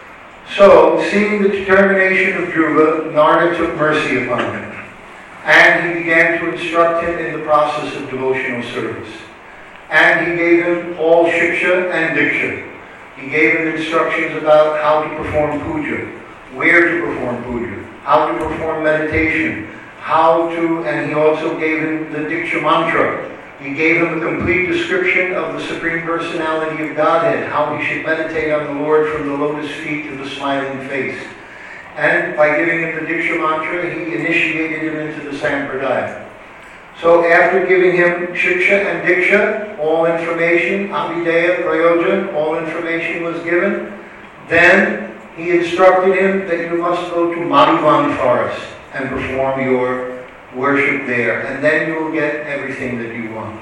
[SPEAKER 4] So, seeing the determination of Dhruva, Narada took mercy upon him. And he began to instruct him in the process of devotional service. And he gave him all shiksha and diksha. He gave him instructions about how to perform puja, where to perform puja, how to perform meditation, and he also gave him the diksha mantra. He gave him a complete description of the Supreme Personality of Godhead, how he should meditate on the Lord from the lotus feet to the smiling face. And by giving him the diksha mantra, he initiated him into the sampradaya. So after giving him shiksha and diksha, all information, abhideya, prayojan, all information was given, then he instructed him that you must go to Madhuvan forest and perform your worship there, and then you will get everything that you want.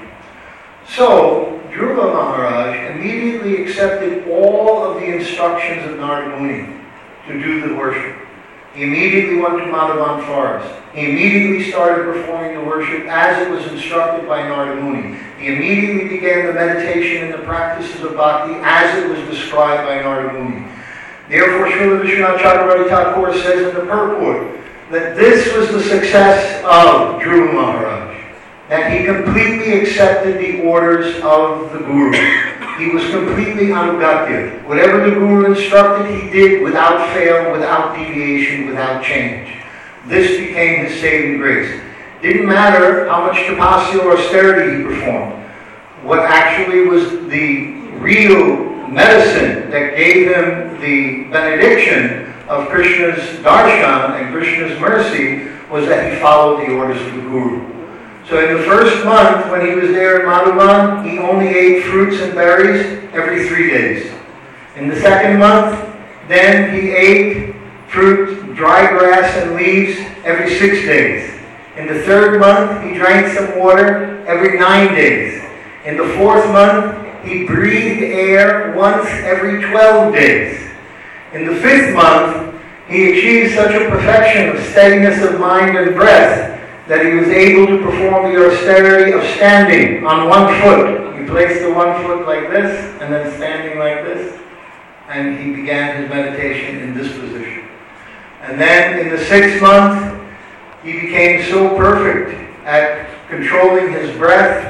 [SPEAKER 4] So, Dhruva Maharaj immediately accepted all of the instructions of Narada Muni to do the worship. He immediately went to Madhuvan forest. He immediately started performing the worship as it was instructed by Narada Muni. He immediately began the meditation and the practices of bhakti as it was described by Narada Muni. Therefore, Srila Vishwanath Chakravarti Thakur says in the purport that this was the success of Dhruva Maharaj, that he completely accepted the orders of the Guru. He was completely anugatya. Whatever the Guru instructed, he did without fail, without deviation, without change. This became his saving grace. Didn't matter how much tapasya or austerity he performed. What actually was the real medicine that gave him the benediction of Krishna's darshan and Krishna's mercy was that he followed the orders of the Guru. So in the first month, when he was there in Madhuvan, he only ate fruits and berries every 3 days. In the second month, then he ate fruit, dry grass and leaves every 6 days. In the third month, he drank some water every 9 days. In the fourth month, he breathed air once every 12 days. In the fifth month, he achieved such a perfection of steadiness of mind and breath that he was able to perform the austerity of standing on one foot. He placed the one foot like this, and then standing like this, and he began his meditation in this position. And then in the 6th month, he became so perfect at controlling his breath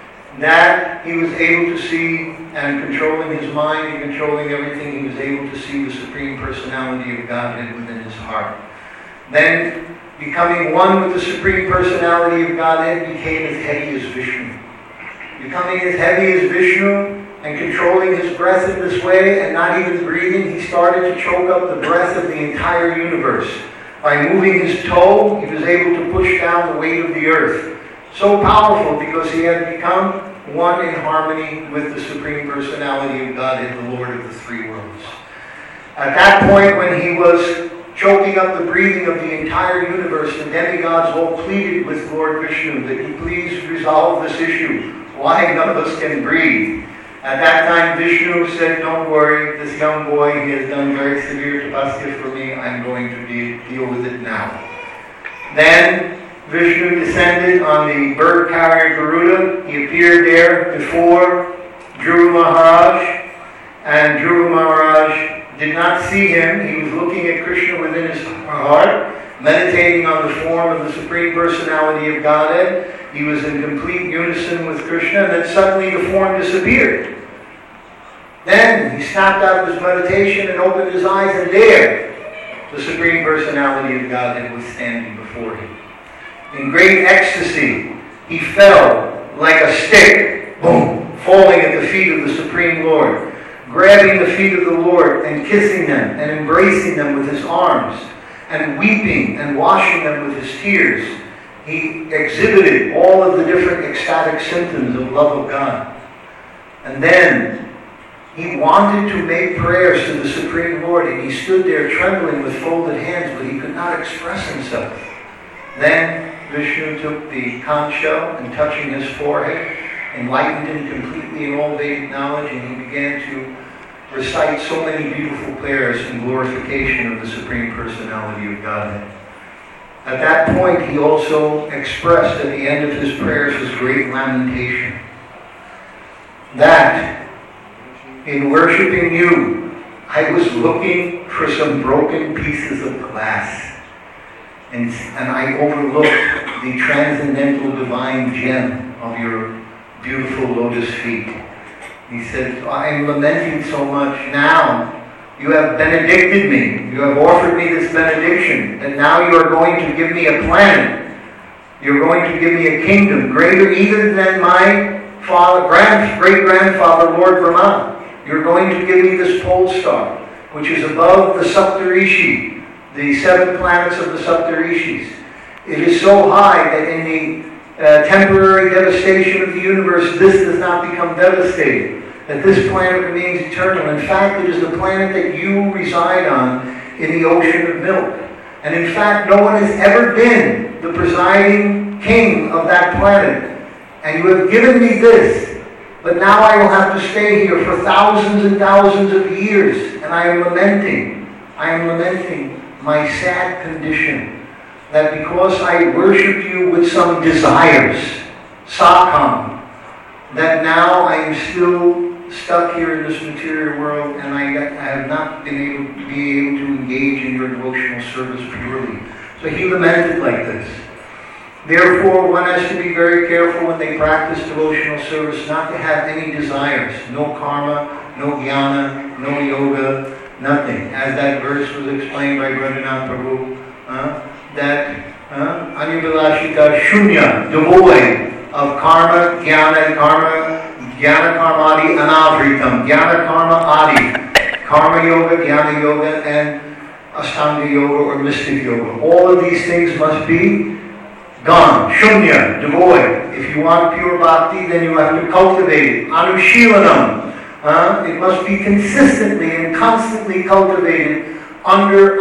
[SPEAKER 4] that he was able to see, and controlling his mind and controlling everything, he was able to see the Supreme Personality of Godhead within his heart. Then, becoming one with the Supreme Personality of Godhead, became as heavy as Vishnu. Becoming as heavy as Vishnu and controlling his breath breath in this way and not even breathing, he started to choke up the breath of the entire universe. By moving his toe, he was able to push down the weight of the earth. So powerful because he had become one in harmony with the Supreme Personality of Godhead, the Lord of the three worlds. At that point, when he was choking up the breathing of the entire universe, the demigods all pleaded with Lord Vishnu that he please resolve this issue. Why none of us can breathe? At that time, Vishnu said, don't worry, this young boy, he has done very severe tapasya for me. I'm going to deal with it now. Then Vishnu descended on the bird carrier Garuda. He appeared there before Dhruva Maharaj, and Dhruva Maharaj did not see him. He was looking at Krishna within his heart, meditating on the form of the Supreme Personality of Godhead. He was in complete unison with Krishna, and then suddenly the form disappeared. Then he snapped out of his meditation and opened his eyes, and there, the Supreme Personality of Godhead was standing before him. In great ecstasy, he fell like a stick, boom, falling at the feet of the Supreme Lord, grabbing the feet of the Lord and kissing them and embracing them with his arms and weeping and washing them with his tears. He exhibited all of the different ecstatic symptoms of love of God. And then he wanted to make prayers to the Supreme Lord, and he stood there trembling with folded hands, but he could not express himself. Then Vishnu took the conch shell and touching his forehead, enlightened him completely in all Vedic knowledge, and he began to recite so many beautiful prayers in glorification of the Supreme Personality of Godhead. At that point, he also expressed at the end of his prayers his great lamentation, that in worshiping you, I was looking for some broken pieces of glass, and I overlooked the transcendental divine gem of your beautiful lotus feet. He said, I am lamenting so much now. You have benedicted me. You have offered me this benediction, and now you are going to give me a planet. You're going to give me a kingdom greater even than my great-grandfather, Lord Brahma. You're going to give me this pole star, which is above the Saptarishi, the 7 planets of the Saptarishis. It is so high that in the temporary devastation of the universe, this does not become devastated, that this planet remains eternal. In fact, it is the planet that you reside on in the ocean of milk. And in fact, no one has ever been the presiding king of that planet. And you have given me this, but now I will have to stay here for thousands and thousands of years. And I am lamenting my sad condition, that because I worshipped you with some desires, sakam, that now I am still stuck here in this material world, and I have not been able to engage in your devotional service purely. So he lamented like this. Therefore, one has to be very careful when they practice devotional service not to have any desires, no karma, no jnana, no yoga, nothing. As that verse was explained by Bhadrinath Prabhu, that Anivilashita Shunya, devoid of karma, jnana karmadi anavritam, jnana karma adi, karma yoga, jnana yoga, and Ashtanga yoga or mystic yoga. All of these things must be gone, shunya, devoid. If you want pure bhakti, then you have to cultivate it. Anushilanam. It must be consistently and constantly cultivated under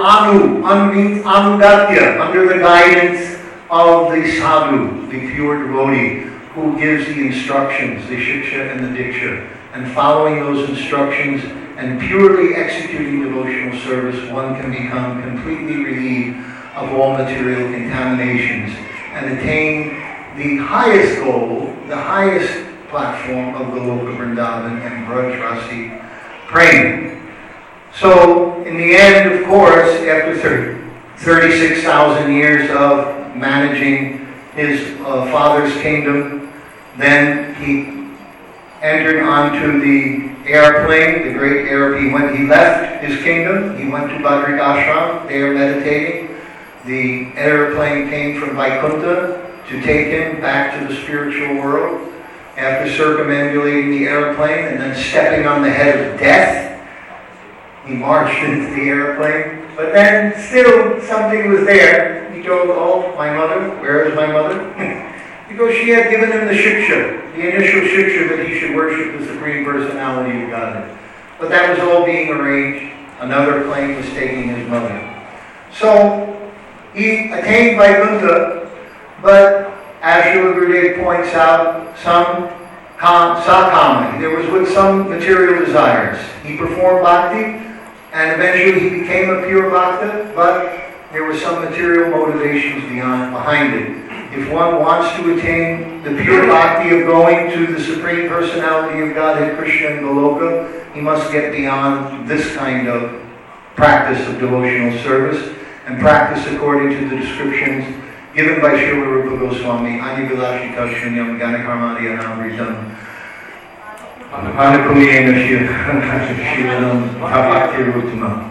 [SPEAKER 4] anugatya, under the guidance of the sadhu, the pure devotee, who gives the instructions, the shiksha and the diksha. And following those instructions and purely executing devotional service, one can become completely relieved of all material contaminations and attain the highest goal, the highest platform of Goloka Vrindavan and Braj Rasi prema. So, in the end, of course, after 36,000 years of managing his father's kingdom, then he entered onto the airplane, the great airplane. He left his kingdom, he went to Badrika Ashram, there meditating. The airplane came from Vaikuntha to take him back to the spiritual world. after circumambulating the airplane and then stepping on the head of death, he marched into the airplane. But then still something was there. He told, oh, my mother, where is my mother? Because she had given him the shiksha, the initial shiksha that he should worship the Supreme Personality of Godhead. But that was all being arranged. Another plane was taking his mother. So he attained Vaikuntha, but as Srila Gurudev points out, some sakama, there was with some material desires. He performed bhakti, and eventually he became a pure bhakta, but there were some material motivations behind it. If one wants to attain the pure bhakti of going to the Supreme Personality of Godhead, Krishna and Goloka, he must get beyond this kind of practice of devotional service and practice according to the descriptions given by Srila Rupa Goswami, Anivilashita Shunyam Ganakarmadi Anamritam Anapuyena Shivanam Bhavakti Rutma.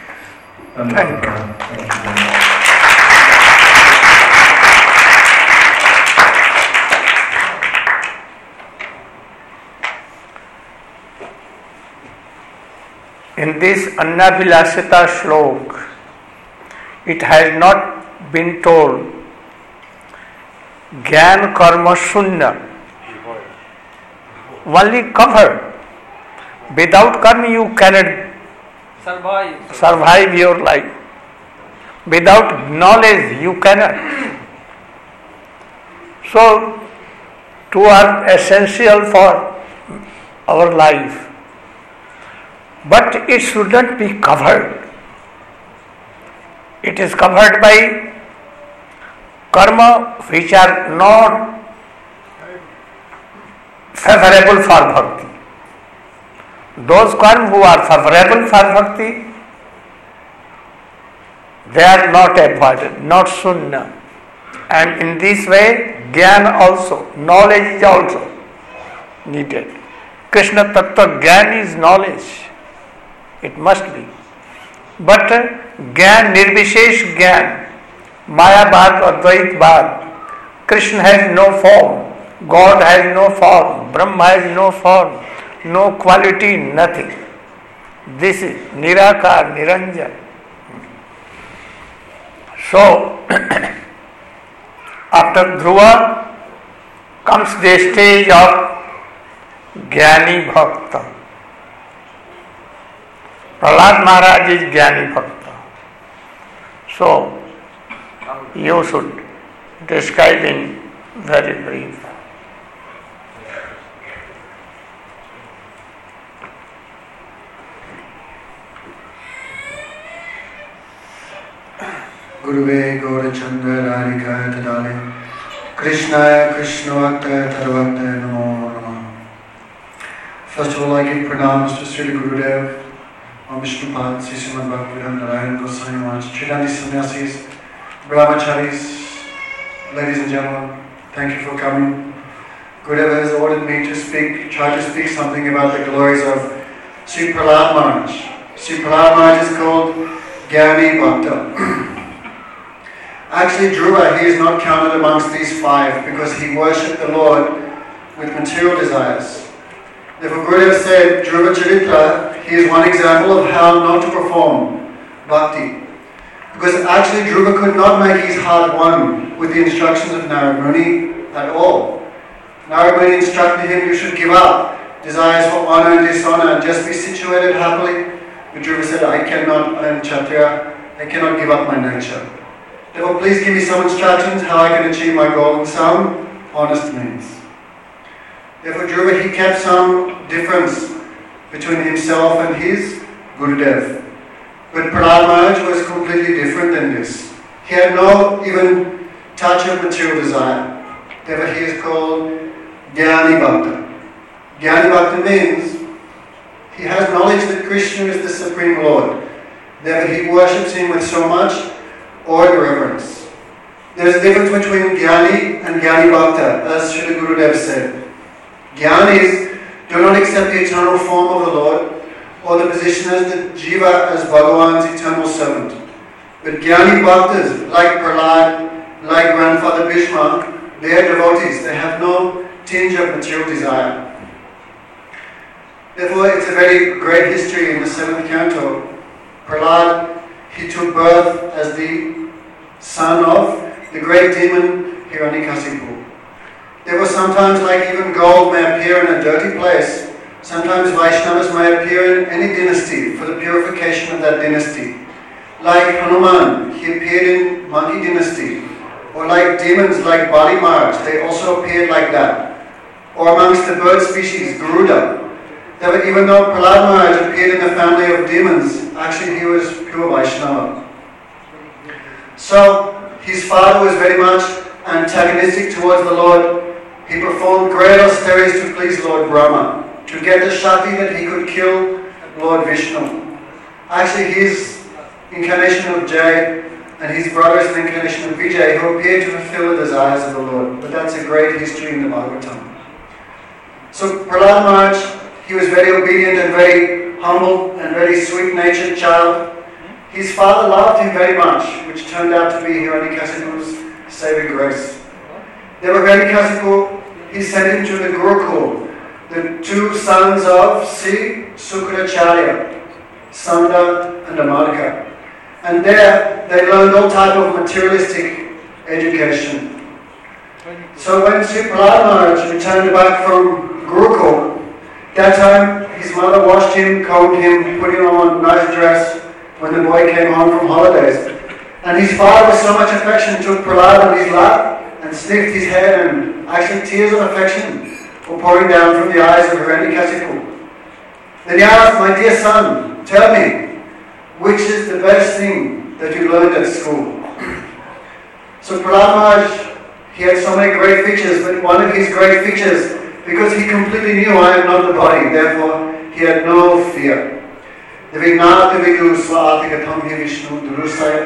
[SPEAKER 1] In this Annavilashita Shlok, it has not been told Gyan Karma Shunya, only covered. Without karma you cannot survive your life. Without knowledge you cannot. So, two are essential for our life. But it shouldn't be covered. It is covered by karma which are not favorable for bhakti. Those karma who are favorable for bhakti, they are not avoided, not sunya. And in this way, jnana also, knowledge is also needed. Krishna Tattva Jnana is knowledge. It must be. But Jnana, Nirvishesh Jnana, Maya Bhad, Advait Bhad, Krishna has no form, God has no form, Brahma has no form, no quality, nothing. This is Nirakar, Niranjan. So, after Dhruva comes the stage of Jnani Bhakta. Prahlad Maharaj is Jnani Bhakta. So, you should describe in very brief.
[SPEAKER 5] Guruve Gaurachandra Radhika Tadale Krishnaya Krishnavakta Tadavakta Namo Namo. First of all, I give pranams to Srila Gurudev, Om Vishnupad, Sri Srimad Bhaktivedanta Narayan Goswami Maharaj, Tridanti Sannyasis, Brahmacharis, ladies and gentlemen, thank you for coming. Gurudev has ordered me to try to speak something about the glories of Sri Prahlad Maharaj. Sri Prahlad Maharaj is called Jnani Bhakta. Actually, Dhruva, he is not counted amongst these five because he worshipped the Lord with material desires. Therefore, Gurudev said, Dhruva Charitra, he is one example of how not to perform bhakti. Because actually, Dhruva could not make his heart one with the instructions of Narad Muni at all. Narad Muni instructed him, you should give up desires for honor and dishonor and just be situated happily. But Dhruva said, I cannot, I am Kshatriya, I cannot give up my nature. Therefore, please give me some instructions how I can achieve my goal in some honest means. Therefore, Dhruva, he kept some difference between himself and his Gurudev. But Prahlad Maharaj was completely different than this. He had no even touch of material desire. Therefore, he is called Jnani Bhakta. Jnani Bhakta means he has knowledge that Krishna is the Supreme Lord. Therefore, he worships him with so much awe and reverence. There is a difference between Jnani and Jnani Bhakta, as Srila Gurudev said. Jnanis do not accept the eternal form of the Lord or the position as the Jiva as Bhagavan's eternal servant. But Jnani Bhaktas, like Prahlad, like Grandfather Bhishma, they are devotees. They have no tinge of material desire. Therefore, it's a very great history in the 7th canto. Prahlad, he took birth as the son of the great demon Hiranyakasipu. There was sometimes, like even gold may appear in a dirty place, sometimes Vaishnavas may appear in any dynasty for the purification of that dynasty. Like Hanuman, he appeared in Monkey dynasty. Or like demons like Bali Maharaj, they also appeared like that. Or amongst the bird species, Garuda. Even though Prahlad Maharaj appeared in the family of demons, actually he was pure Vaishnava. So, his father was very much antagonistic towards the Lord. He performed great austerities to please Lord Brahma, to get the Shakti that he could kill Lord Vishnu. Actually, his incarnation of Jay and his brother is an incarnation of Vijay, who appeared to fulfill the desires of the Lord. But that's a great history in the Bhagavatam. So Prahlad Maharaj, he was very obedient and very humble and very sweet-natured child. His father loved him very much, which turned out to be Hiranyakasipu's saving grace. There Hiranyakasipu, he sent him to the Gurukul, the two sons of Sri Sukracharya, Sanda and Amadika. And there they learned all type of materialistic education. So when Sri Prahlad Maharaj returned back from Gurukul, that time his mother washed him, combed him, put him on a nice dress when the boy came home from holidays. And his father, with so much affection, took Prahlad on his lap and sniffed his head, and actually tears of affection were pouring down from the eyes of Hiranyakasipu. Then he asked, "My dear son, tell me, which is the best thing that you learned at school?" So Prahlad Maharaj, he had so many great features, but one of his great features, because he completely knew, I am not the body, therefore he had no fear. The Vignata Vidu Svatikatam Hi Vishnu Durusaya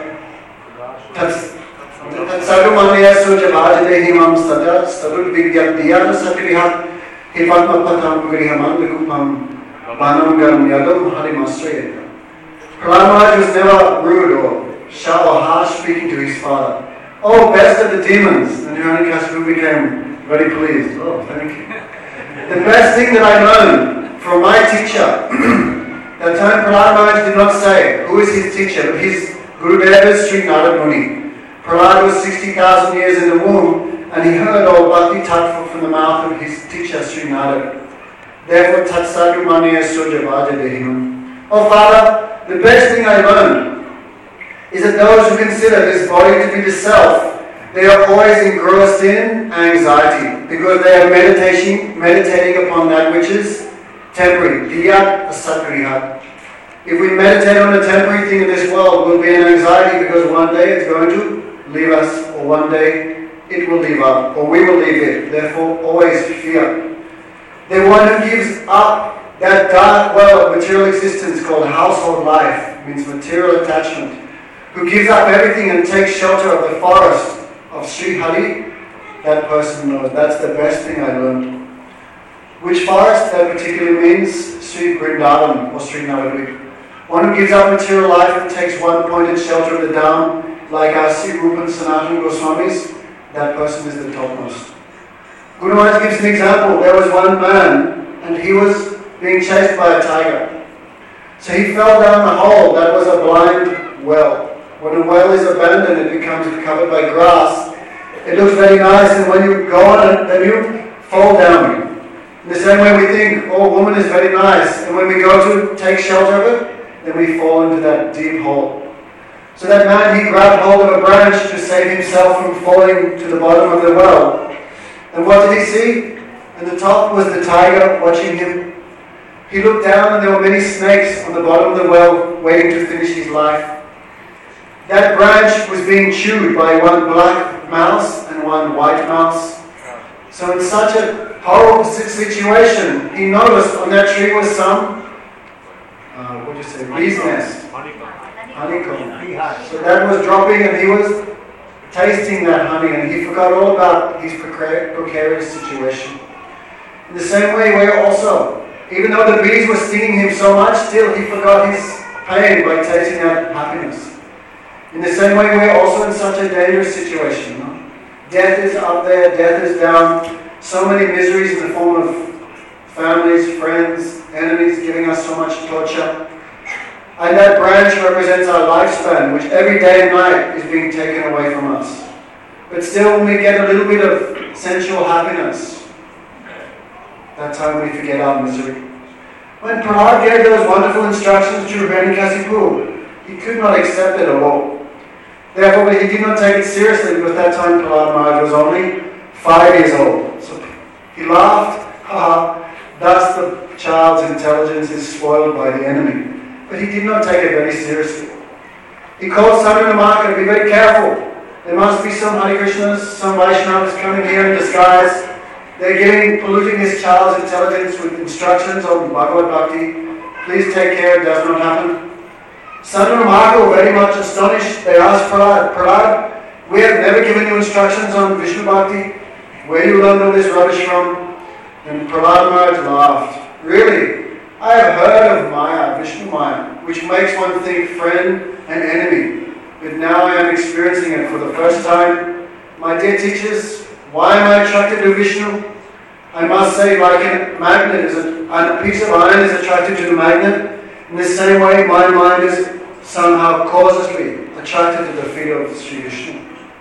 [SPEAKER 5] Tatsarumanya Sujavajadehimam Sada Starud Vidyadhyana Sakrihat Hivatmapatam Grihamandagupam Manangaram Yadam Harimasrayata. Prahlad Maharaj was never rude or sharp or harsh speaking to his father. Oh, best of the demons. And Hiranyakasipu became very pleased. Oh, thank you. The best thing that I learned from my teacher, that time Prahlad Maharaj did not say who is his teacher, but his Gurudev is Sri Narad Muni. Prahlad was 60,000 years in the womb, and he heard all Bhakti Tattva from the mouth of his teacher Sri Narad. Therefore, Tatsadu Manya Sujavaja Dehim. Oh Father, the best thing I learned is that those who consider this body to be the self, they are always engrossed in anxiety, because they are meditating upon that which is temporary. Diyat asakrihat. If we meditate on a temporary thing in this world, we'll be in anxiety because one day it's going to leave us, or one day it will leave us, or we will leave it. Therefore, always fear. The one who gives up that dark well of material existence called household life, means material attachment, who gives up everything and takes shelter of the forest of Sri Hari, that person knows. That's the best thing I learned. Which forest? That particularly means Sri Vrindavan or Sri Navadvip. One who gives up material life and takes one pointed shelter of the Dham, like our Sri Rupan Sanatana Goswamis, that person is the topmost. Guru Maharaj gives an example. There was one man and he was being chased by a tiger. So he fell down the hole that was a blind well. When a well is abandoned, it becomes covered by grass. It looks very nice, and when you go on it, then you fall down. In the same way we think, oh, woman is very nice, and when we go to take shelter of it, then we fall into that deep hole. So that man, he grabbed hold of a branch to save himself from falling to the bottom of the well. And what did he see? At the top was the tiger watching him. He looked down and there were many snakes on the bottom of the well waiting to finish his life. That branch was being chewed by one black mouse and one white mouse. So in such a horrible situation, he noticed on that tree was some, bee's nest. Honeycomb. So that was dropping and he was tasting that honey and he forgot all about his precarious situation. In the same way, we're also, even though the bees were stinging him so much, still he forgot his pain by tasting that happiness. In the same way, we're also in such a dangerous situation. No? Death is up there, death is down. so many miseries in the form of families, friends, enemies giving us so much torture. And that branch represents our lifespan, which every day and night is being taken away from us. But still, when we get a little bit of sensual happiness, that time we forget our misery. When Prahlad gave those wonderful instructions to Hiranyakasipu, he could not accept it at all. Therefore, he did not take it seriously, because that time Prahlad Maharaj was only 5 years old. So he laughed, thus the child's intelligence is spoiled by the enemy. But he did not take it very seriously. He called Sadhunamaka to be very careful. There must be some Hare Krishnas, some Vaishnavas coming here in disguise. They're polluting this child's intelligence with instructions on Bhagavad Bhakti. Please take care, it does not happen. Sadhunamaka were very much astonished. They asked Prahlad, we have never given you instructions on Vishnu Bhakti. Where do you learn all this rubbish from? And Prahlad Maharaj laughed. Really? I have heard of Maya, Vishnu Maya, which makes one think friend and enemy. But now I am experiencing it for the first time. My dear teachers, why am I attracted to Vishnu? I must say, like a magnet and a piece of iron is attracted to the magnet, in the same way my mind is somehow causelessly attracted to the feet of Sri Vishnu.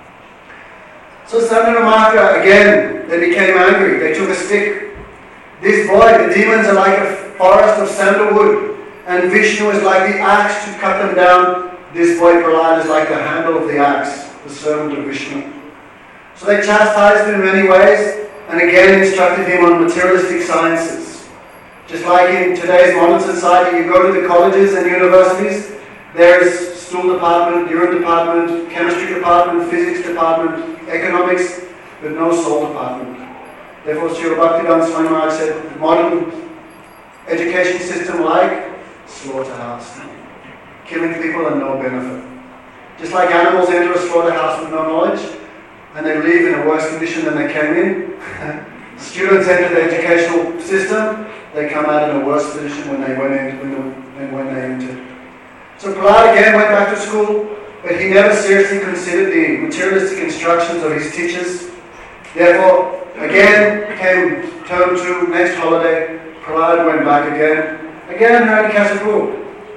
[SPEAKER 5] So Sadhunamaka, again, they became angry. They took a stick. This boy, the demons are like a forest of sandalwood, and Vishnu is like the axe to cut them down. This boy Prahlad is like the handle of the axe, the servant of Vishnu. So they chastised him in many ways, and again instructed him on materialistic sciences. Just like in today's modern society, you go to the colleges and universities, there is stool department, urine department, chemistry department, physics department, economics, but no soul department. Therefore, Srila Bhaktivedanta Swami Maharaj said, the modern education system like slaughterhouse, killing people and no benefit. Just like animals enter a slaughterhouse with no knowledge, and they leave in a worse condition than they came in. Students enter the educational system, they come out in a worse position when they entered. So Prahlad again went back to school, but he never seriously considered the materialistic instructions of his teachers. Therefore, again came term 2, next holiday, Prahlad went back again Hiranyakasipu.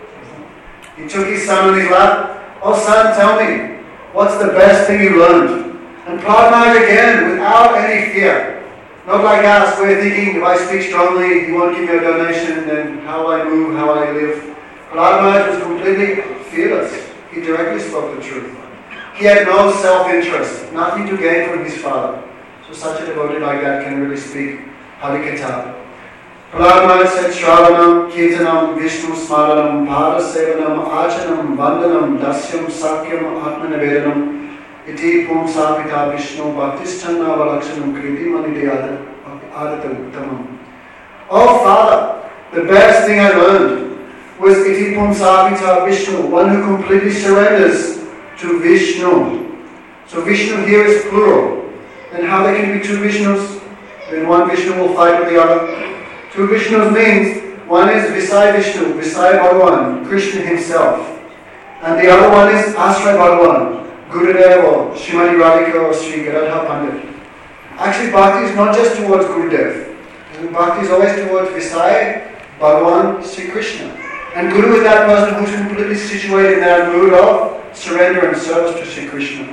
[SPEAKER 5] He took his son on his lap. Oh son, tell me, what's the best thing you learned? And Prahlad Maharaj again, without any fear. Not like us, we're thinking, if I speak strongly, he won't give me a donation, then how will I move, how will I live? Prahlad Maharaj was completely fearless. He directly spoke the truth. He had no self-interest, nothing to gain from his father. So such a devotee like that can really speak Harikatha. Prahlad Maharaj said, Shravanam, Kirtanam, Vishnu Smaranam, Bhara Sevanam, Achanam, Vandanam, Dasyam, Sakyam, Atmanavedanam, Iti Pumsa Pita Vishnu, Bhaktisthana Valakshanam, Kriti Manide Adata Uttamam. Oh Father, the best thing I learned was Iti Pumsa Pita Vishnu, one who completely surrenders to Vishnu. So Vishnu here is plural. And how there can be two Vishnus? Then one Vishnu will fight with the other. Two Vishnus means one is Visai Vishnu, Visai Bhagavan, Krishna himself. And the other one is Asray Bhagavan, Gurudev or Srimati Radhika or Sri Gadadhar Pandit. Actually, Bhakti is not just towards Gurudev. Bhakti is always towards Visai, Bhagavan, Sri Krishna. And Guru is that person who's completely situated in that mood of surrender and service to Sri Krishna.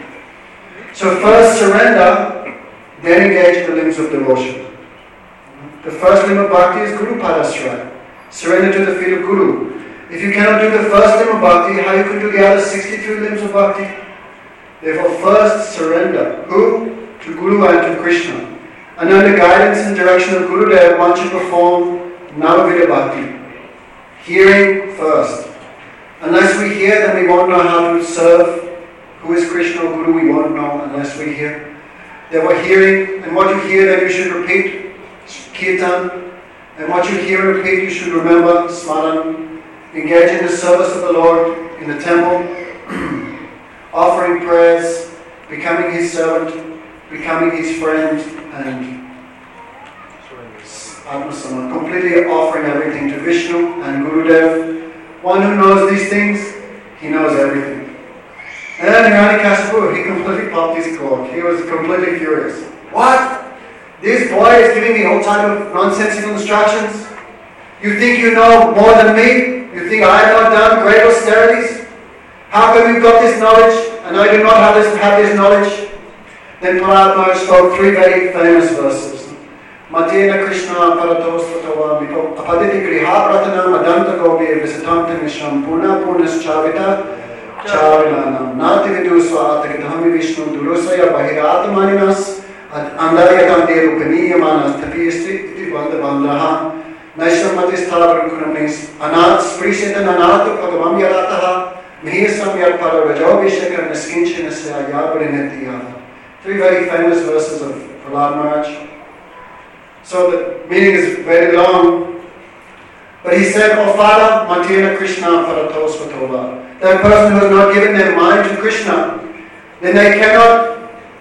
[SPEAKER 5] So first surrender, then engage in the limbs of devotion. The first limb of Bhakti is Guru Padasraya. Surrender to the feet of Guru. If you cannot do the first limb of Bhakti, how you could do the other 63 limbs of Bhakti? Therefore first surrender. Who? To Guru and to Krishna. And under guidance and direction of Gurudev, one should perform Navavida Bhakti. Hearing first. Unless we hear, then we won't know how to serve. Who is Krishna or Guru, we won't know unless we hear. Therefore hearing, and what you hear then you should repeat. Kirtan. And what you hear and repeat you should remember. Smaran. Engage in the service of the Lord in the temple. Offering prayers, becoming his servant, becoming his friend, and Atmasamad, completely offering everything to Vishnu and Gurudev. One who knows these things, he knows everything. And then Hiranyakasipu, he completely popped his cork. He was completely furious. What? This boy is giving me all type of nonsensical instructions. You think you know more than me? You think I have not done great austerities? How come you've got this knowledge and I do not have this knowledge? Then Prahlad Maharaj spoke 3 very famous verses. Matena Krishna Paratos Vatava Mipo Apaditi Griha Pratana Madanta Gopi Visitanta Nishram Puna Punas Chavita Chavinanam Nati Vidu Swatakadhami Vishnu Durusaya Bahiratmaninas Andaryatam Derupaniyamas Tapistri Iti Vandavandraha Naishamatis Thalavrukunamis Anat Sprishitan Anatu Pagamam Yarataha Mihisam Yarpara Rajobhishekar Niskinchinesya Yabarinetiyata. 3 very famous verses of Prahlad Maharaj. So the meaning is very long. But he said, "O Father, Matena Krishna Paratos Vatova." That person who has not given their mind to Krishna, then they cannot,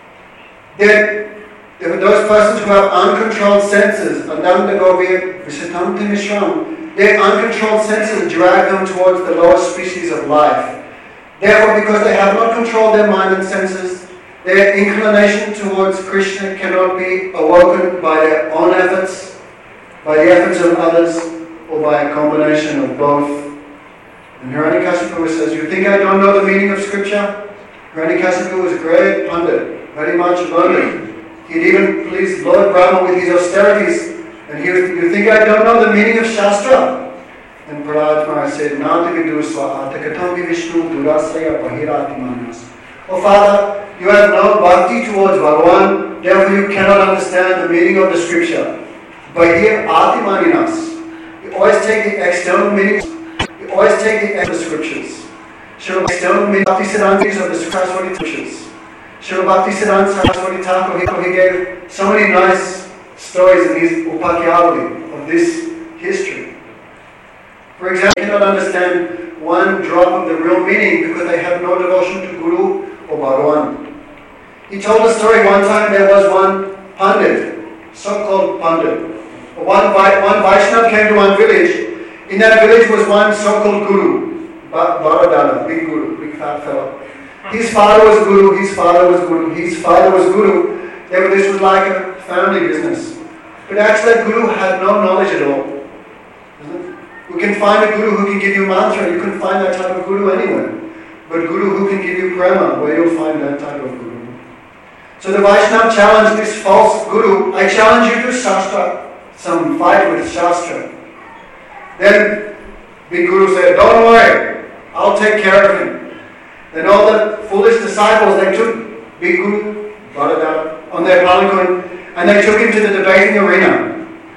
[SPEAKER 5] those persons who have uncontrolled senses, Adamdagovya Visitamti Mishram, their uncontrolled senses drag them towards the lowest species of life. Therefore, because they have not controlled their mind and senses, their inclination towards Krishna cannot be awoken by their own efforts, by the efforts of others, or by a combination of both. And Hiranyakasipu says, "You think I don't know the meaning of scripture?" Hiranyakasipu was a great pundit, very much learned. He'd even pleased Lord Brahma with his austerities. And you think I don't know the meaning of Shastra? And Prahlad Maharaj said, "Nati vidu swaatakatambi Vishnu durasaya bahirati manas." Oh Father, you have no bhakti towards Bhagavan, therefore you cannot understand the meaning of the scripture. Bahir atimaninas. You always take the external meaning. You always take the external scriptures. Srila external meaning of the scriptures. Srila Bhaktisiddhanta Saraswati Thakur, he gave so many nice stories in his Upakyavali of this history. For example, they cannot understand one drop of the real meaning because they have no devotion to Guru or Bhagavan. He told a story one time. There was one Pandit, so-called Pandit. One Vaishnava came to one village. In that village was one so-called Guru, Baradada, big Guru, big fat fellow. His father was Guru, his father was Guru, his father was Guru. This was like a family business. But actually that Guru had no knowledge at all. You can find a Guru who can give you mantra, you can find that type of Guru anywhere. But Guru who can give you prema, where you'll find that type of Guru. So the Vaishnava challenged this false Guru, "I challenge you to Shastra, some fight with Shastra." Then big Guru said, "Don't worry, I'll take care of him." Then all the foolish disciples, they took big Guru on their palanquin and they took him to the debating arena.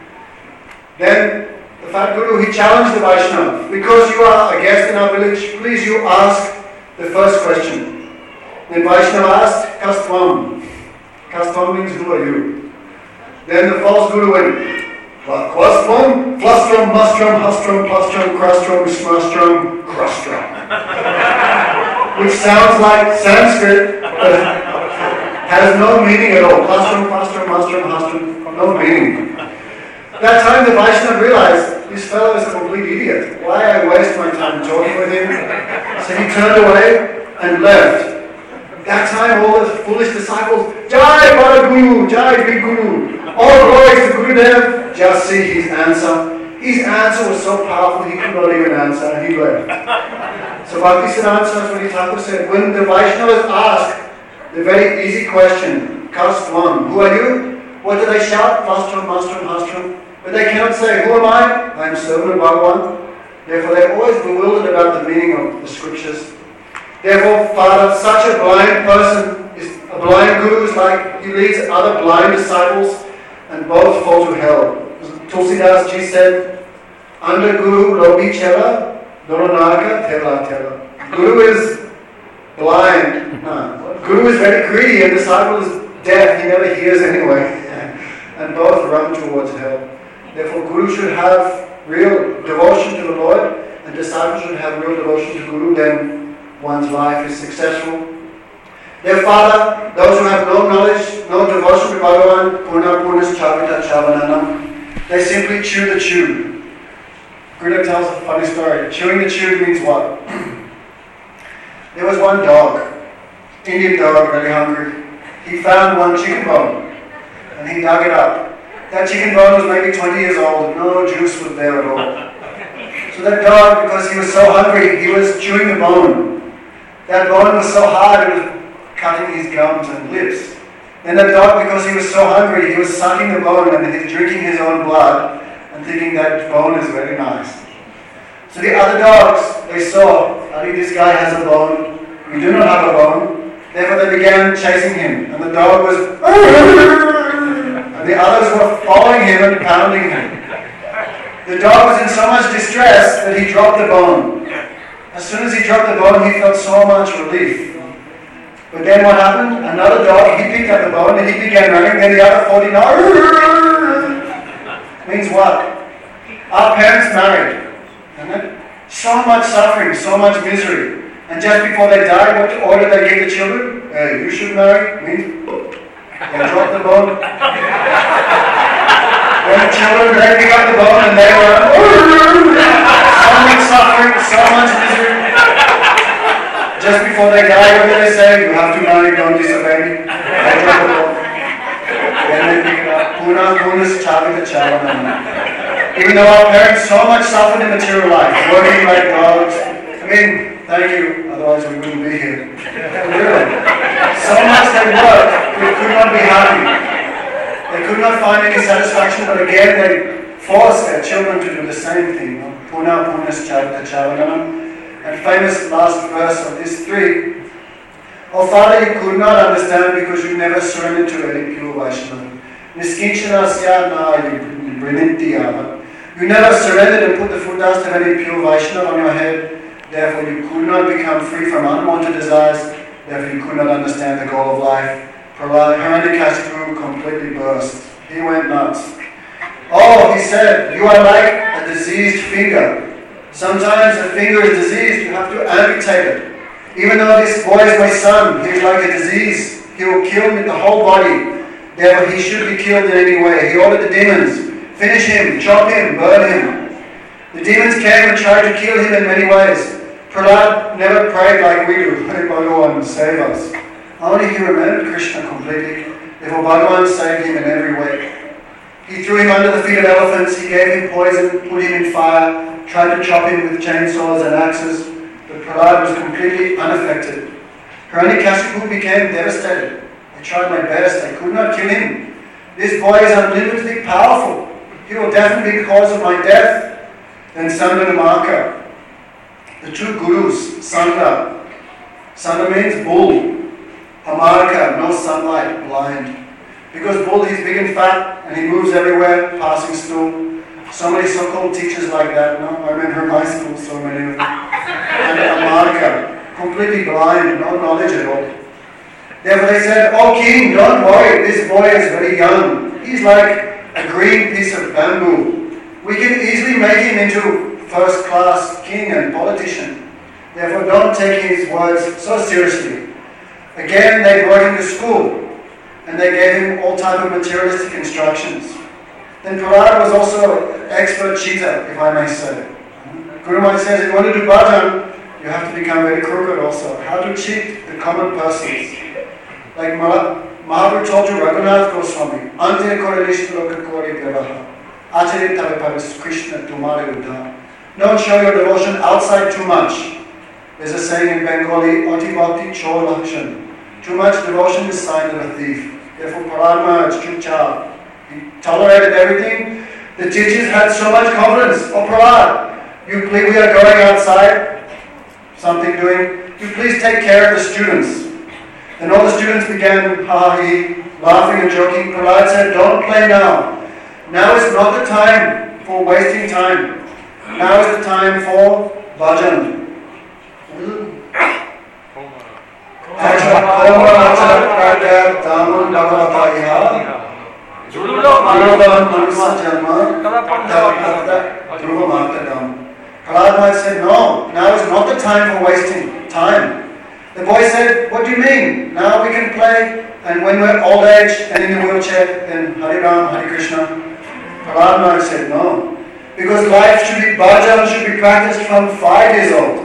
[SPEAKER 5] Then the fat Guru, he challenged the Vaishnava, "Because you are a guest in our village, please you ask the first question." Then Vaishnava asked, "Kastvam." Kastvam means who are you? Then the false Guru went, "Kvastvam, flustrum, mustrum, hustrum, plustrum, crustrum, smustrum, crustrum." Which sounds like Sanskrit, but has no meaning at all. Plustrum, plustrum, mustrum, hustrum, no meaning. That time the Vaishnava realized, this fellow is a complete idiot. Why I waste my time talking with him? So he turned away and left. That time all the foolish disciples, "Jai Bada Guru, Jai Big Guru, all glories to Gurudev." Just see his answer. His answer was so powerful he could not even answer, and he left. So Bhaktisiddhanta Saraswati Thakur said, when the Vaishnavas ask the very easy question, "Caste one, who are you?" What do they shout? "Plastrum, mastrum, hastrum." But they cannot say, "Who am I?" "I am servant of Bhagavan." Therefore they're always bewildered about the meaning of the scriptures. Therefore, Father, such a blind person, a blind Guru is like he leads other blind disciples and both fall to hell. Tulsidas Ji said, "Under Guru Lobi Chela, Doronaka Tela Tela." Guru is blind. Guru is very greedy and disciple is deaf. He never hears anyway. And both run towards hell. Therefore, Guru should have real devotion to the Lord and disciples should have real devotion to Guru. Then one's life is successful. Their Father, those who have no knowledge, no devotion to Bhagavan, Purna Purnas Chavita Chavananam, they simply chew the chew. Gurudev tells a funny story. Chewing the chew means what? There was one dog, Indian dog, very hungry. He found one chicken bone. and he dug it up. That chicken bone was maybe 20 years old, no juice was there at all. So that dog, because he was so hungry, he was chewing the bone. That bone was so hard, it was cutting his gums and lips. Then that dog, because he was so hungry, he was sucking the bone and he's drinking his own blood and thinking that bone is very nice. So the other dogs, they saw, I think this guy has a bone, we do not have a bone. Therefore they began chasing him, and the dog was, and the others were following him and pounding him. The dog was in so much distress that he dropped the bone. As soon as he dropped the bone, he felt so much relief. But then what happened? Another dog, he picked up the bone and he began running, then the other 49 means what? Our parents married. Isn't it? So much suffering, so much misery. And just before they died, what order they gave the children? You should marry me. They dropped the bone. When the children, they pick up the bone and they were so much suffering, so much misery. Just before they die, what did they say? You have to marry, don't disobey me. They drop the bone. Then they pick it up. Puna punas chavita chavanam. Even though our parents so much suffered in material life, working like dogs. I mean, thank you, otherwise we wouldn't be here. Really. So much they worked, they could not be happy. They could not find any satisfaction, but again they forced their children to do the same thing. Puna punas chavita chavanam. And famous last verse of these three. Oh Father, you could not understand because you never surrendered to any pure Vaishnava. Niskinchana syadna brinintiyava. You never surrendered and put the foot dust of any pure Vaishnava on your head. Therefore you could not become free from unwanted desires. Therefore you could not understand the goal of life. Hiranyakashipu completely burst. He went nuts. Oh, he said, you are like a diseased finger. Sometimes the finger is diseased, you have to amputate it. Even though this boy is my son, he is like a disease. He will kill me the whole body. Therefore he should be killed in any way. He ordered the demons, finish him, chop him, burn him. The demons came and tried to kill him in many ways. Prahlad never prayed like we do. Hey Bhagavan, save us. Only he remembered Krishna completely. Therefore Bhagavan saved him in every way. He threw him under the feet of elephants, he gave him poison, put him in fire, tried to chop him with chainsaws and axes, but Prahlad was completely unaffected. Hiranyakashipu became devastated. I tried my best, I could not kill him. This boy is unlimitedly powerful. He will definitely be the cause of my death. Then Sanda and Marka, the two gurus, Sanda. Sanda means bull. Amarka, no sunlight, blind. Because bull, he's big and fat, and he moves everywhere, passing stool. So many so-called teachers like that, no? I remember in high school, so many of them. And Amarka, completely blind, no knowledge at all. Therefore they said, oh king, don't worry, this boy is very young. He's like a green piece of bamboo. We can easily make him into first-class king and politician. Therefore don't take his words so seriously. Again, they brought him to school, and they gave him all type of materialistic instructions. Then Prahlad was also an expert cheater, if I may say. Guru Maharaj says, if you want to do bhajan, you have to become very crooked also. How to cheat the common persons. Like Mahaprabhu told you, Raghunath Goswami, Ante Koranishloka Kori Vyavaha, Acharya Tavapavis Krishna Tumare Uddha. Don't show your devotion outside too much. There's a saying in Bengali, Ati Bhakti Chor Lakshan. Too much devotion is sign of a thief. Therefore, Prahlad Maharaj, Chupchap, he tolerated everything. The teachers had so much confidence. Oh, Prahlad, you please, we are going outside, something doing. You please take care of the students. And all the students began laughing and joking. Prahlad said, don't play now. Now is not the time for wasting time. Now is the time for bhajan. Prahlad Maharaj said, no, now is not the time for wasting time. The boy said, what do you mean? Now we can play, and when we're old age and in a wheelchair, then Hare Ram, Hare Krishna. Prahlad Maharaj said, no. Because life should be, bhajan should be practiced from 5 years old.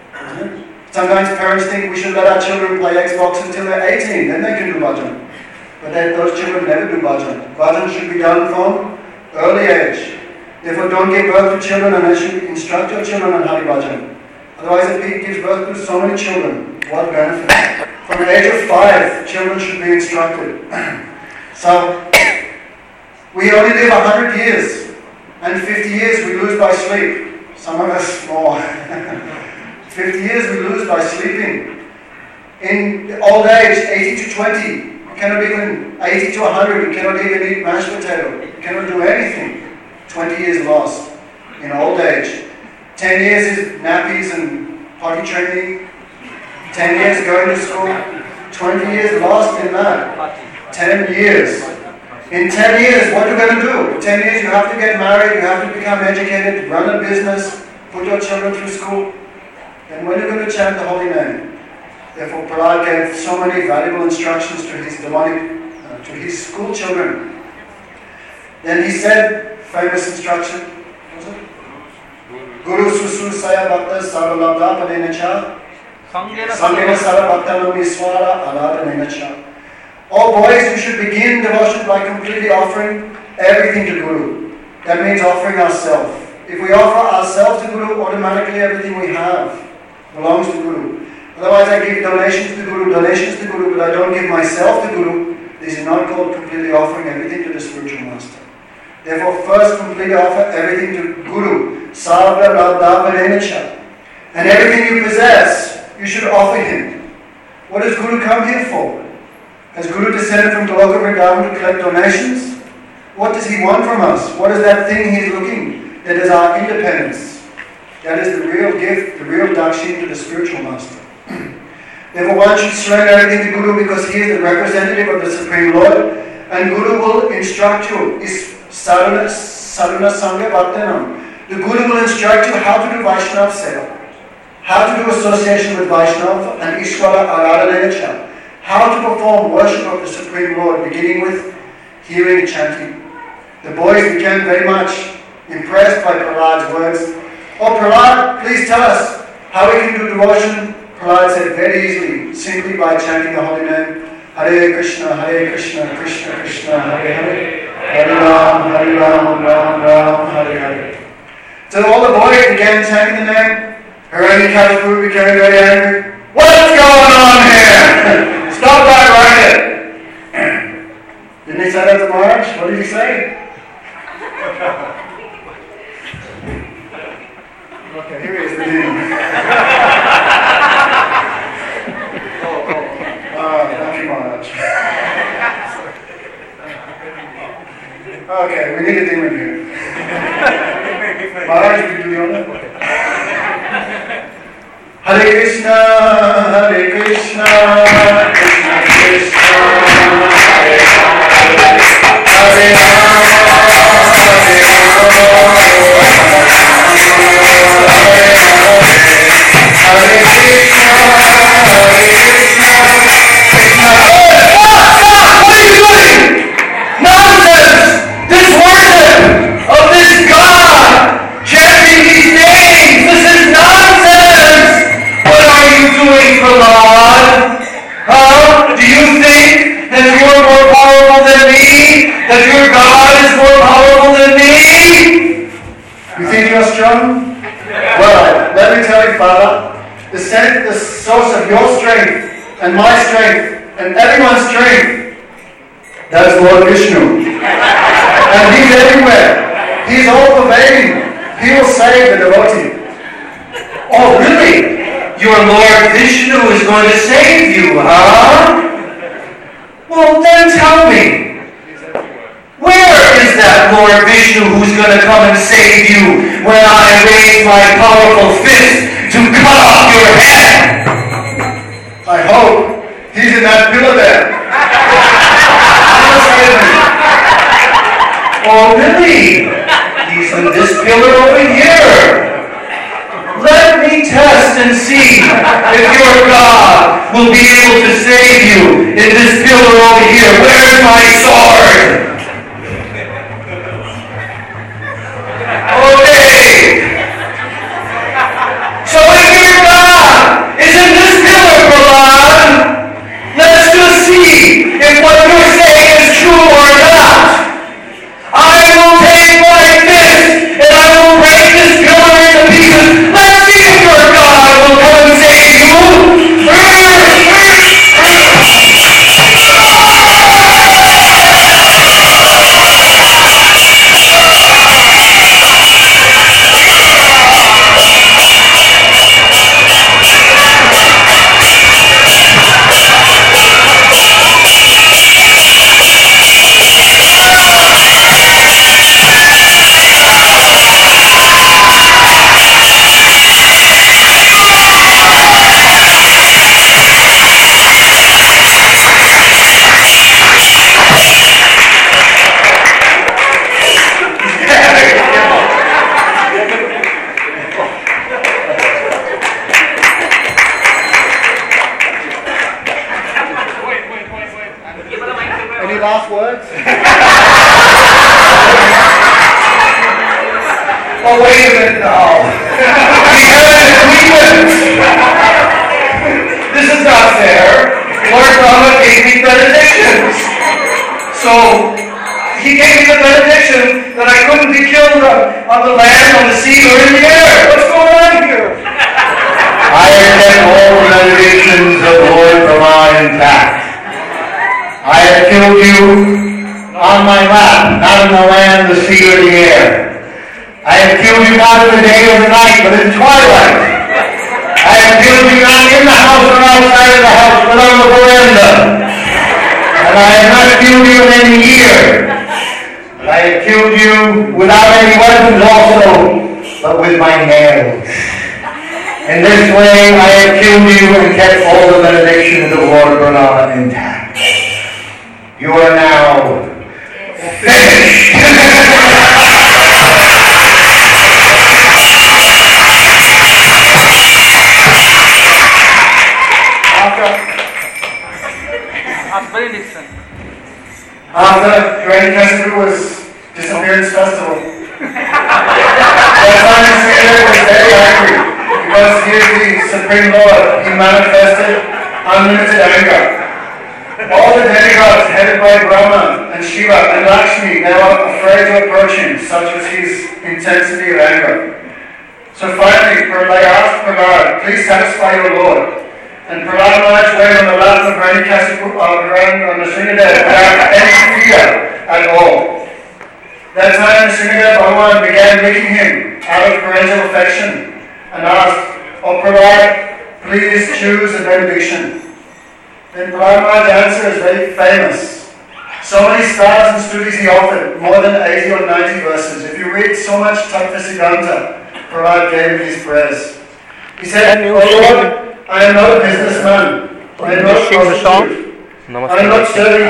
[SPEAKER 5] Sometimes parents think we should let our children play Xbox until they're 18, then they can do bhajan. but that those children never do bhajan. Bhajan should be done from early age. Therefore, don't give birth to children unless you instruct your children on Hari Bhajan. Otherwise, a pig gives birth to so many children. What benefit? From the age of 5, children should be instructed. So, we only live 100 years, and 50 years we lose by sleep. Some of us more. 50 years we lose by sleeping. In old age, 80 to 20, you cannot even, 80 to 100, you cannot even eat mashed potato. You cannot do anything. 20 years lost in old age. 10 years is nappies and potty training. 10 years going to school. 20 years lost in that. 10 years. In 10 years, what are you going to do? In 10 years, you have to get married, you have to become educated, run a business, put your children through school. And when are you going to chant the holy name? Therefore, Prahlad gave so many valuable instructions to his demonic, to his school children. Then he said, famous instruction, Guru Susu Saya Bhakta Sarvalabdha Padenacha Sangena Sarabhakta Namiswara Alada Nenacha. All boys, we should begin devotion by completely offering everything to Guru. That means offering ourselves. If we offer ourselves to Guru, automatically everything we have belongs to Guru. Otherwise, I give donations to Guru, but I don't give myself to Guru. This is not called completely offering everything to the spiritual master. Therefore, first completely offer everything to Guru. Sarva Radha Padenacha. And everything you possess, you should offer him. What does Guru come here for? Has Guru descended from Goloka Vrindavan to collect donations? What does he want from us? What is that thing he's looking? That is our independence. That is the real gift, the real dakshin to the spiritual master. Therefore, one should surrender everything to Guru because he is the representative of the Supreme Lord, and Guru will instruct you. Is Sarana Sangha Bhaktanam. The Guru will instruct you how to do Vaishnava Seva, how to do association with Vaishnava and Ishvara Aradhanayacha, how to perform worship of the Supreme Lord, beginning with hearing and chanting. The boys became very much impressed by Prahlad's words. Oh Prahlad, please tell us how we can do devotion. Prahlad said very easily, simply by chanting the holy name. Hare Krishna, Krishna Krishna, Hare Hare. Hare Ram, Ram Ram, Hare Hare. So all the boys began chanting the name. Hiranyakashipu became very angry. What's going on here? Stop that right. Didn't he say that to Maharaj? What did he say? Okay, here is the demon. Thank you, Maharaj. Okay, we need a demon here. Maharaj, did you do the honor? Hare Krishna, Krishna Krishna, Hare Hare, Hare
[SPEAKER 3] Do you think that you're more powerful than me? That your God is more powerful than me?
[SPEAKER 5] You think you're strong? Well, let me tell you, Father, the source of your strength and my strength and everyone's strength, that is Lord Vishnu. And he's everywhere. He's all pervading. He will save the devotee.
[SPEAKER 3] Oh, really? Your Lord Vishnu is going to save you, huh? Well, then tell me, where is that Lord Vishnu who's going to come and save you when I raise my powerful fist to cut off your head?
[SPEAKER 5] I hope he's in that pillar there.
[SPEAKER 3] Oh, really? He's in this pillar over here. Let me test and see if your God will be able to save you in this pillar over here. Where's my sword? Okay. So if your God is in this pillar, Prahlad, let's just see if what you're saying
[SPEAKER 4] last words?
[SPEAKER 1] Oh, wait a minute now. We have an agreement. This is not fair. Lord Brahma gave me benedictions. So, he gave me the benediction that I couldn't be killed on the land, on the sea, or in the air. What's going on here?
[SPEAKER 4] I have kept all the benedictions of Lord Brahma intact. I have killed you on my lap, not in the land, the sea, or the air. I have killed you not in the day or the night, but in twilight. I have killed you not in the house or outside of the house, but on the veranda. And I have not killed you in any year. But I have killed you without any weapons also, but with my nails. In this way I have killed you and kept all the benedictions of Lord Brahma intact. You are now finished.
[SPEAKER 5] After Hiranyakasipu was disappearance festival, Chaitanya Sridhar was very angry because he is the Supreme Lord. He manifested unlimited anger. All the demigods headed by Brahma and Shiva and Lakshmi, they were afraid to approach him, such was his intensity of anger. So finally, they asked Prahlad, please satisfy your Lord. And Prahlad Maharaj went on the lap of Hiranyakasipu on the Sringadev without any fear at all. That time the Sringadev Bhagavan began licking him out of parental affection and asked, "Oh Prahlad, please choose a benediction." Then Prahlad Maharaj's answer is very famous. So many stars and stutis he offered, more than 80 or 90 verses. If you read so much Tattva Siddhanta, Prahlad gave in his prayers. He said, "Oh Lord, I am not a businessman. I am not a prostitute. I am not serving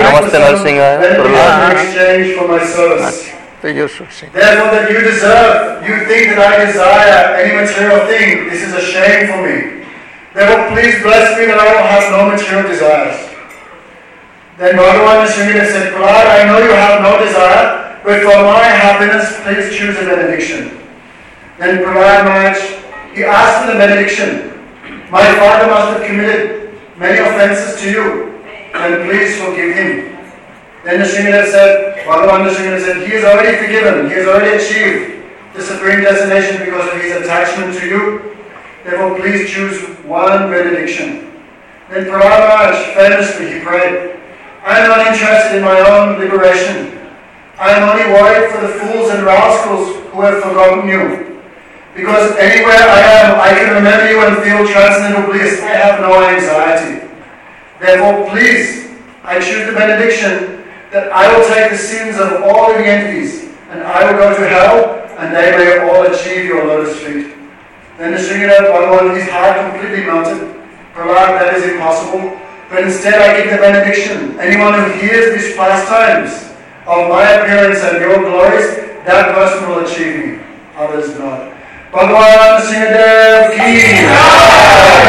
[SPEAKER 5] in exchange for my service. Therefore, that you deserve, you think that I desire any material thing, this is a shame for me. Therefore, please bless me that I will have no material desires." Then Bhagavan Sringadev said, "Prahlad, I know you have no desire, but for my happiness, please choose a benediction." Then Prahlad Maharaj, he asked for the benediction. "My father must have committed many offenses to you, and please forgive him." Then the Sringadev said, Bhagavan Sringadev said, "He is already forgiven, he has already achieved the supreme destination because of his attachment to you. Therefore, please choose one benediction." Then Prahlad Maharaj, famously, he prayed, "I am not interested in my own liberation. I am only worried for the fools and rascals who have forgotten you. Because anywhere I am, I can remember you and feel transcendental bliss. I have no anxiety. Therefore, please, I choose the benediction that I will take the sins of all living entities, and I will go to hell, and they may all achieve your lotus feet." Then the Sringadev Bhagavan, his heart completely melted. "Prahlad, that is impossible. But instead I give the benediction. Anyone who hears these pastimes of my appearance and your glories, that person will achieve me. Others not." Bhagavan Sringadev ki